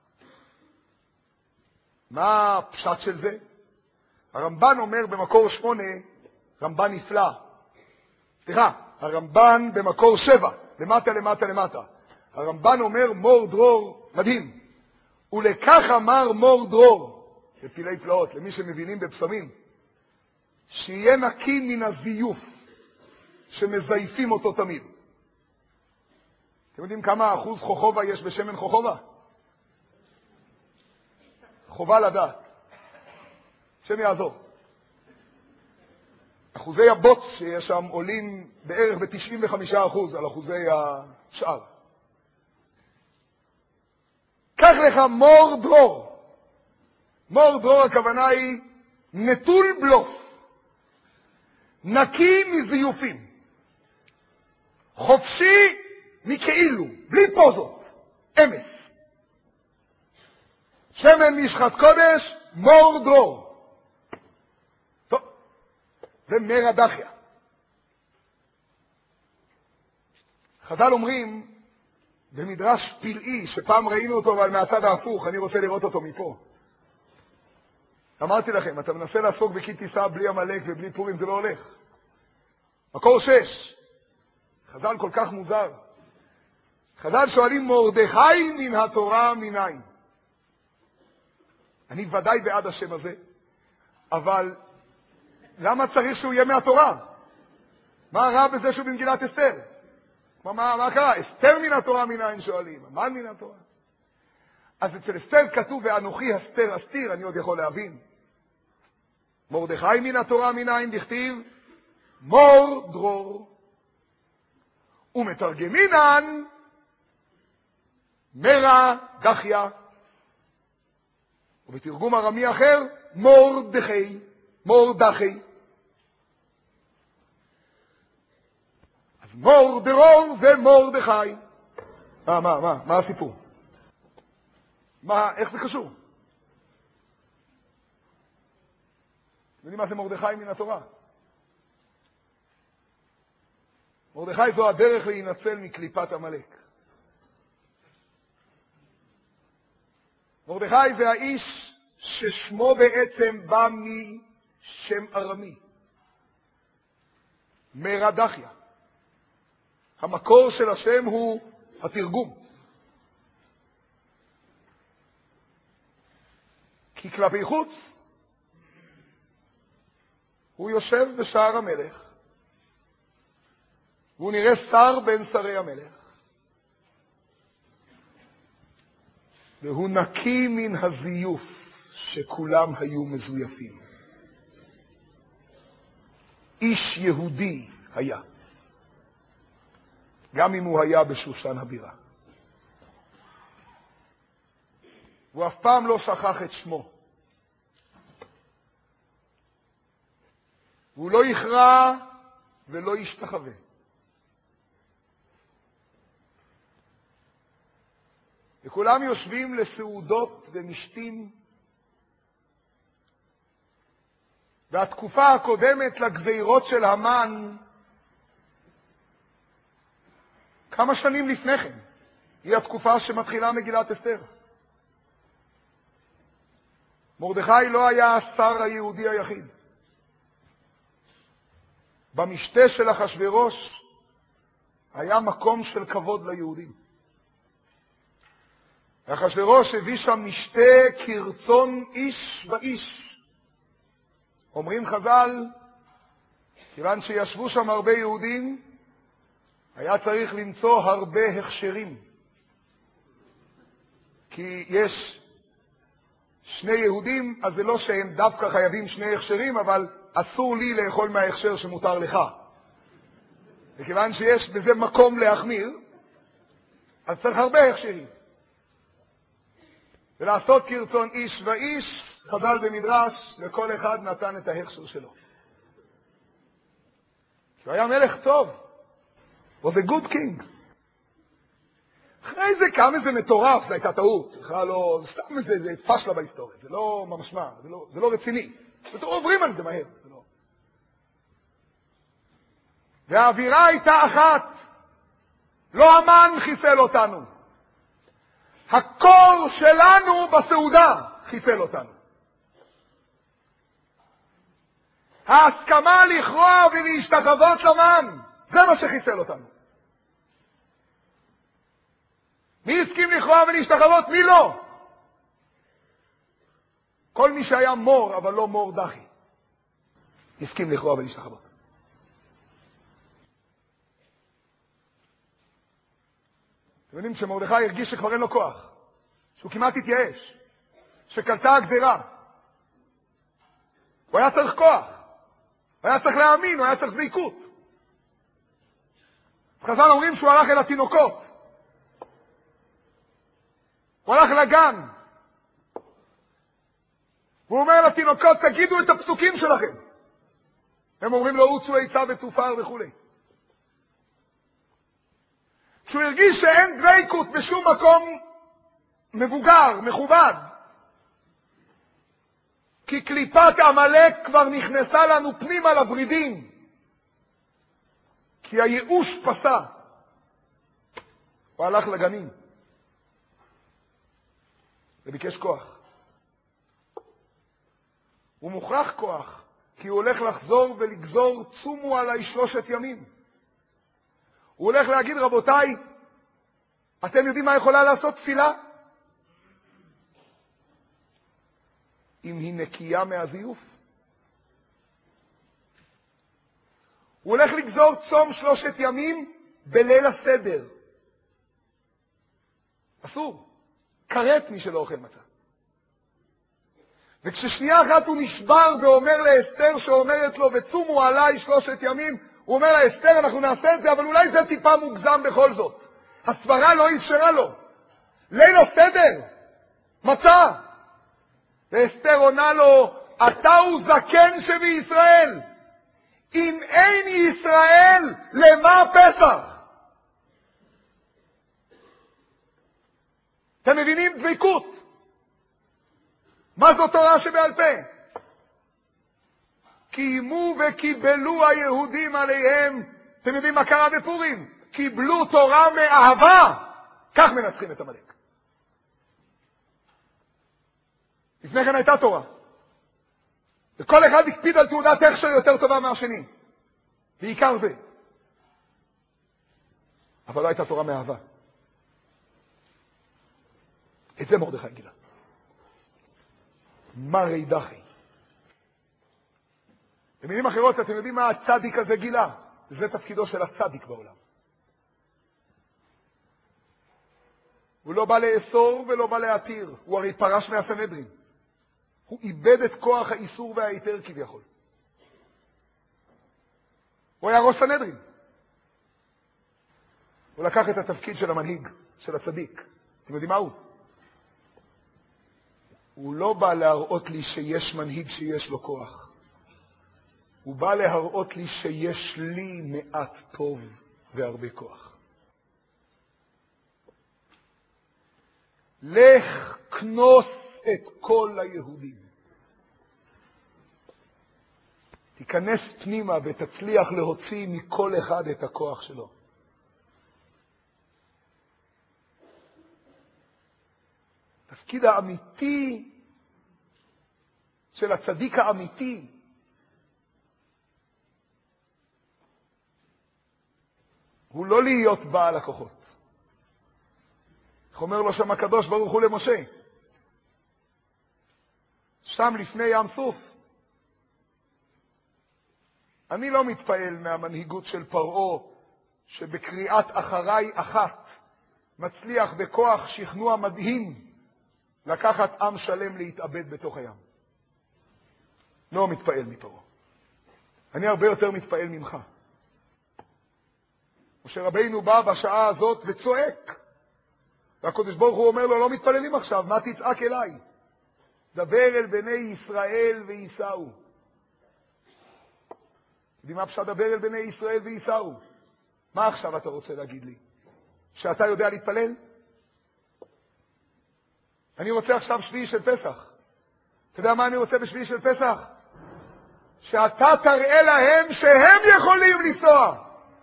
מה הפשט של זה? הרמב"ן אומר במקור 8, רמב"ן נפלא. סליחה, הרמב"ן במקור 7, למטה, למטה, למטה. הרמב"ן אומר מור דרור, מדהים. ולכך אמר מור דרור, זה פילי פלאות, למי שמבינים בפסמים, שיהיה נקי מן הזיוף, שמזייפים אותו תמיד. אתם יודעים כמה אחוז חוכובה יש בשמן חוכובה? חובה לדעת. שם יעזור. אחוזי הבוץ שיש שם עולים בערך ב-95% על אחוזי השאר. קח לך מור דרור. מור דרור הכוונה היא נטול בלוף. נקי מזיופים. חופשי מכאילו, בלי פוזות. אמס. שמן משחת קודש, מור דרור. טוב, זה מר הדחיה. חז"ל אומרים, במדרש פלאי, שפעם ראינו אותו, אבל מהצד ההפוך, אני רוצה לראות אותו מפה. אמרתי לכם, אתה מנסה לעסוק בכי טיסה בלי המלאק ובלי פורים, זה לא הולך. מקור 6. חז"ל כל כך מוזר. חז"ל שואלים, מרדכי מן התורה מניין? אני ודאי בעד השם הזה, אבל למה צריך שהוא יהיה מהתורה? מה רע בזה שהוא במגילת אסתר? מה קרה? אסתר מן התורה מניין שואלים, המן מן התורה. אז אצל אסתר כתוב, ואנוכי אסתר אסתיר, אני עוד יכול להבין. מרדכי מן התורה מניין דכתיב, מור דרור. ומתרגמינן, מרה דחיה. ובתרגום ארמי אחר, מורדכי, מורדכי. אז מור דרור זה מורדכי. מה הסיפור? איך זה קשור? יודעים מה זה מרדכי מן התורה? מרדכי זו הדרך להינצל מקליפת המלאק. מרדכי זה האיש ששמו בעצם בא משם ארמי. מרדחיה. המקור של השם הוא התרגום. כי כלפי חוץ הוא יושב בשער המלך והוא נראה שר בין שרי המלך. והוא נקי מן הזיוף שכולם היו מזויפים. איש יהודי היה, גם אם הוא היה בשושן הבירה. הוא אף פעם לא שכח את שמו. והוא לא יכרע ולא ישתחווה. וכולם יושבים לסעודות ומשתים. והתקופה הקודמת לגזירות של המן, כמה שנים לפני כן, היא התקופה שמתחילה מגילת אסתר. מרדכי לא היה השר היהודי היחיד. במשתה של אחשוורוש היה מקום של כבוד ליהודים. אחשוורוש הביא שם משתה כרצון איש ואיש. אומרים חז"ל, כיוון שישבו שם הרבה יהודים, היה צריך למצוא הרבה הכשרים. כי יש שני יהודים, אז זה לא שהם דווקא חייבים שני הכשרים, אבל אסור לי לאכול מההכשר שמותר לך. וכיוון שיש בזה מקום להחמיר, אז צריך הרבה הכשרים. ולעשות כרצון איש ואיש, חז"ל במדרש, לכל אחד נתן את ההכשר שלו. שהוא היה מלך טוב. was a good king. אחרי זה קם איזה מטורף, זו הייתה טעות. בכלל לא, סתם זה פשלה בהיסטוריה. זה לא משמע, זה לא רציני. עוברים על זה מהר. זה לא. והאווירה הייתה אחת. לא המן חיסל אותנו. הקור שלנו בסעודה חיסל אותנו. ההסכמה לכרוע ולהשתחוות למן, זה מה שחיסל אותנו. מי הסכים לכרוע ולהשתחוות? מי לא? כל מי שהיה מור, אבל לא מור דחי, הסכים לכרוע ולהשתחוות. אתם יודעים שמרדכי הרגיש שכבר אין לו כוח, שהוא כמעט התייאש, שקלטה הגזירה. הוא היה צריך כוח, הוא היה צריך להאמין, הוא היה צריך דבקות. חז"ל אומרים שהוא הלך אל התינוקות, הוא הלך לגן, והוא אומר לתינוקות, תגידו את הפסוקים שלכם. הם אומרים לו, עוצו עצה וצופר וכו'. כשהוא הרגיש שאין דבקות בשום מקום מבוגר, מכובד, כי קליפת עמלק כבר נכנסה לנו פנימה לברידים, כי הייאוש פסע, הוא הלך לגנים וביקש כוח. הוא מוכרח כוח, כי הוא הולך לחזור ולגזור צומו עליי 3 ימים. הוא הולך להגיד, רבותיי, אתם יודעים מה יכולה לעשות תפילה? אם היא נקייה מהזיוף. הוא הולך לגזור צום 3 ימים בליל הסדר. אסור. כרת מי שלא אוכל מצה. וכששנייה אחת הוא נשבר ואומר לאסתר שאומרת לו, וצומו עליי 3 ימים, הוא אומר לה, אסתר, אנחנו נעשה את זה, אבל אולי זה טיפה מוגזם בכל זאת. הסברה לא אפשרה לו. ליל הסדר, מצה. ואסתר עונה לו, אתה הוא זקן שבישראל. אם אין ישראל, למה פסח? אתם מבינים? דבקות. מה זו תורה שבעל פה? קיימו וקיבלו היהודים עליהם. אתם יודעים מה קרה בפורים? קיבלו תורה מאהבה. כך מנצחים את עמלק. לפני כן הייתה תורה. וכל אחד הקפיד על תעודת הכשר יותר טובה מהשני. בעיקר זה. אבל לא הייתה תורה מאהבה. את זה מרדכי גילה. מרי דחי. במילים אחרות, אתם יודעים מה הצדיק הזה גילה? זה תפקידו של הצדיק בעולם. הוא לא בא לאסור ולא בא להתיר, הוא הרי פרש מהסנהדרין. הוא איבד את כוח האיסור וההיתר כביכול. הוא היה ראש סנהדרין. הוא לקח את התפקיד של המנהיג, של הצדיק. אתם יודעים מה הוא? הוא לא בא להראות לי שיש מנהיג שיש לו כוח. הוא בא להראות לי שיש לי מעט טוב והרבה כוח. לך כנוס את כל היהודים. תיכנס פנימה ותצליח להוציא מכל אחד את הכוח שלו. התפקיד האמיתי של הצדיק האמיתי הוא לא להיות בעל הכוחות. איך אומר לו שם הקדוש ברוך הוא למשה? שם לפני ים סוף. אני לא מתפעל מהמנהיגות של פרעה, שבקריאת אחריי אחת מצליח בכוח שכנוע מדהים לקחת עם שלם להתאבד בתוך הים. לא מתפעל מפרעה. אני הרבה יותר מתפעל ממך. משה רבינו בא בשעה הזאת וצועק. והקדוש ברוך הוא אומר לו, לא מתפללים עכשיו, מה תצעק אליי? דבר אל בני ישראל וייסעו. יודעים מה פשוט דבר אל בני ישראל וייסעו? מה עכשיו אתה רוצה להגיד לי? שאתה יודע להתפלל? אני רוצה עכשיו שביעי של פסח. אתה יודע מה אני רוצה בשביעי של פסח? שאתה תראה להם שהם יכולים לנסוע.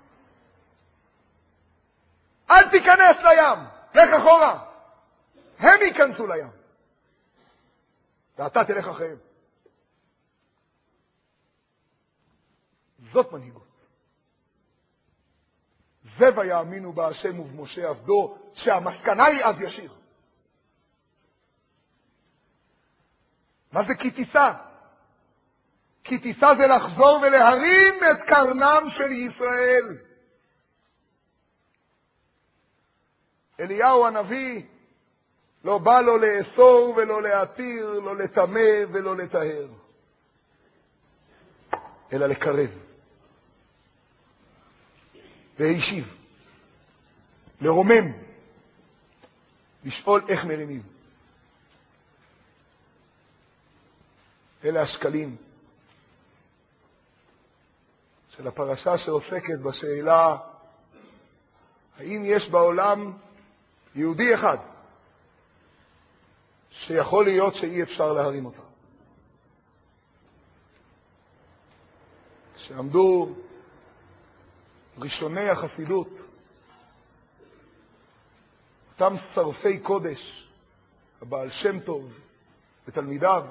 אל תיכנס לים, לך אחורה. הם ייכנסו לים. ואתה תלך אחריהם. זאת מנהיגות. זה ויאמינו בהשם ובמשה עבדו, שהמסקנה היא אז ישיר. מה זה כי תישא? כי תישא זה לחזור ולהרים את קרנם של ישראל. אליהו הנביא לא בא לו לאסור ולא להתיר, לא לטמא ולא לטהר, אלא לקרב. והשיב, לרומם, לשאול איך מרימים. אלה השקלים של הפרשה שעוסקת בשאלה האם יש בעולם יהודי אחד שיכול להיות שאי אפשר להרים אותה. שעמדו ראשוני החסידות, אותם שרפי קודש, הבעל שם טוב ותלמידיו,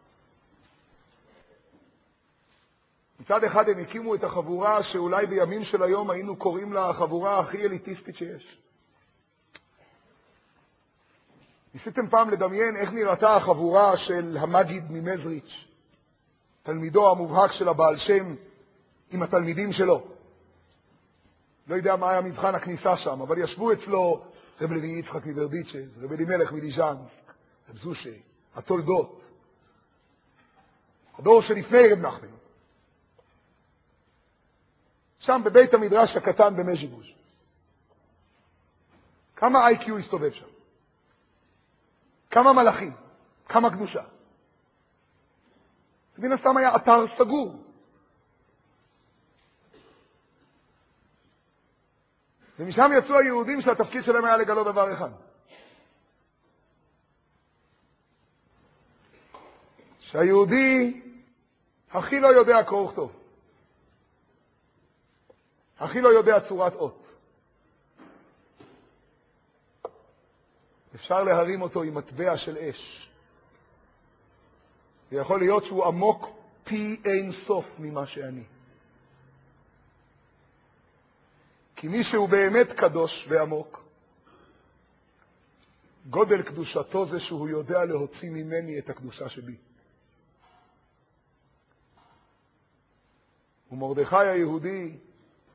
מצד אחד הם הקימו את החבורה שאולי בימים של היום היינו קוראים לה החבורה הכי אליטיסטית שיש. ניסיתם פעם לדמיין איך נראתה החבורה של המגיד ממזריץ', תלמידו המובהק של הבעל שם, עם התלמידים שלו. לא יודע מה היה מבחן הכניסה שם, אבל ישבו אצלו רב לוי יצחק מברדיצ'ב, רב אלימלך מליז'נסק, רב זושה, התולדות, הדור שלפני רב נחמן. שם בבית המדרש הקטן במז'יבוז'. כמה IQ הסתובב שם? כמה מלאכים? כמה קדושה? מן הסתם היה אתר סגור. ומשם יצאו היהודים שהתפקיד שלהם היה לגלות דבר אחד. שהיהודי הכי לא יודע קרוא וכתוב. הכי לא יודע צורת אות. אפשר להרים אותו עם מטבע של אש. ויכול להיות שהוא עמוק פי אין סוף ממה שאני. כי מי שהוא באמת קדוש ועמוק, גודל קדושתו זה שהוא יודע להוציא ממני את הקדושה שבי. ומרדכי היהודי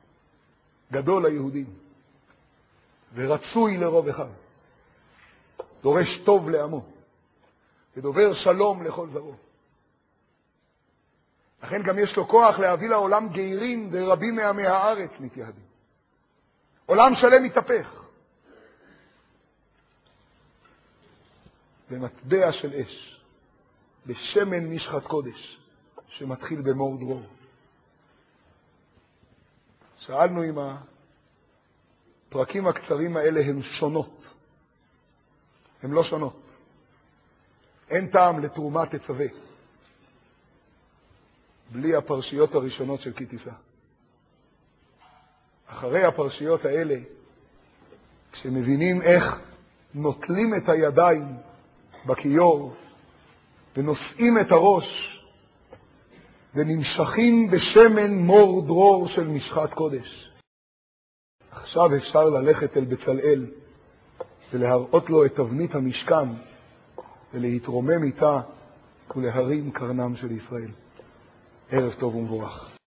גדול ליהודים, ורצוי לרוב אחד, דורש טוב לעמו, ודובר שלום לכל זרעו. לכן גם יש לו כוח להביא לעולם גיירים, ורבים מעמי הארץ מתייהדים. עולם שלם מתהפך. במטבע של אש, בשמן משחת קודש, שמתחיל במור דרור. שאלנו אם הפרקים הקצרים האלה הם שונות. הם לא שונות. אין טעם לתרומה תצווה בלי הפרשיות הראשונות של כי תישא. אחרי הפרשיות האלה, כשמבינים איך נוטלים את הידיים בכיור ונושאים את הראש ונמשכים בשמן מור דרור של משחת קודש, עכשיו אפשר ללכת אל בצלאל ולהראות לו את תבנית המשכן ולהתרומם איתה ולהרים קרנם של ישראל. ערב טוב ומבורך.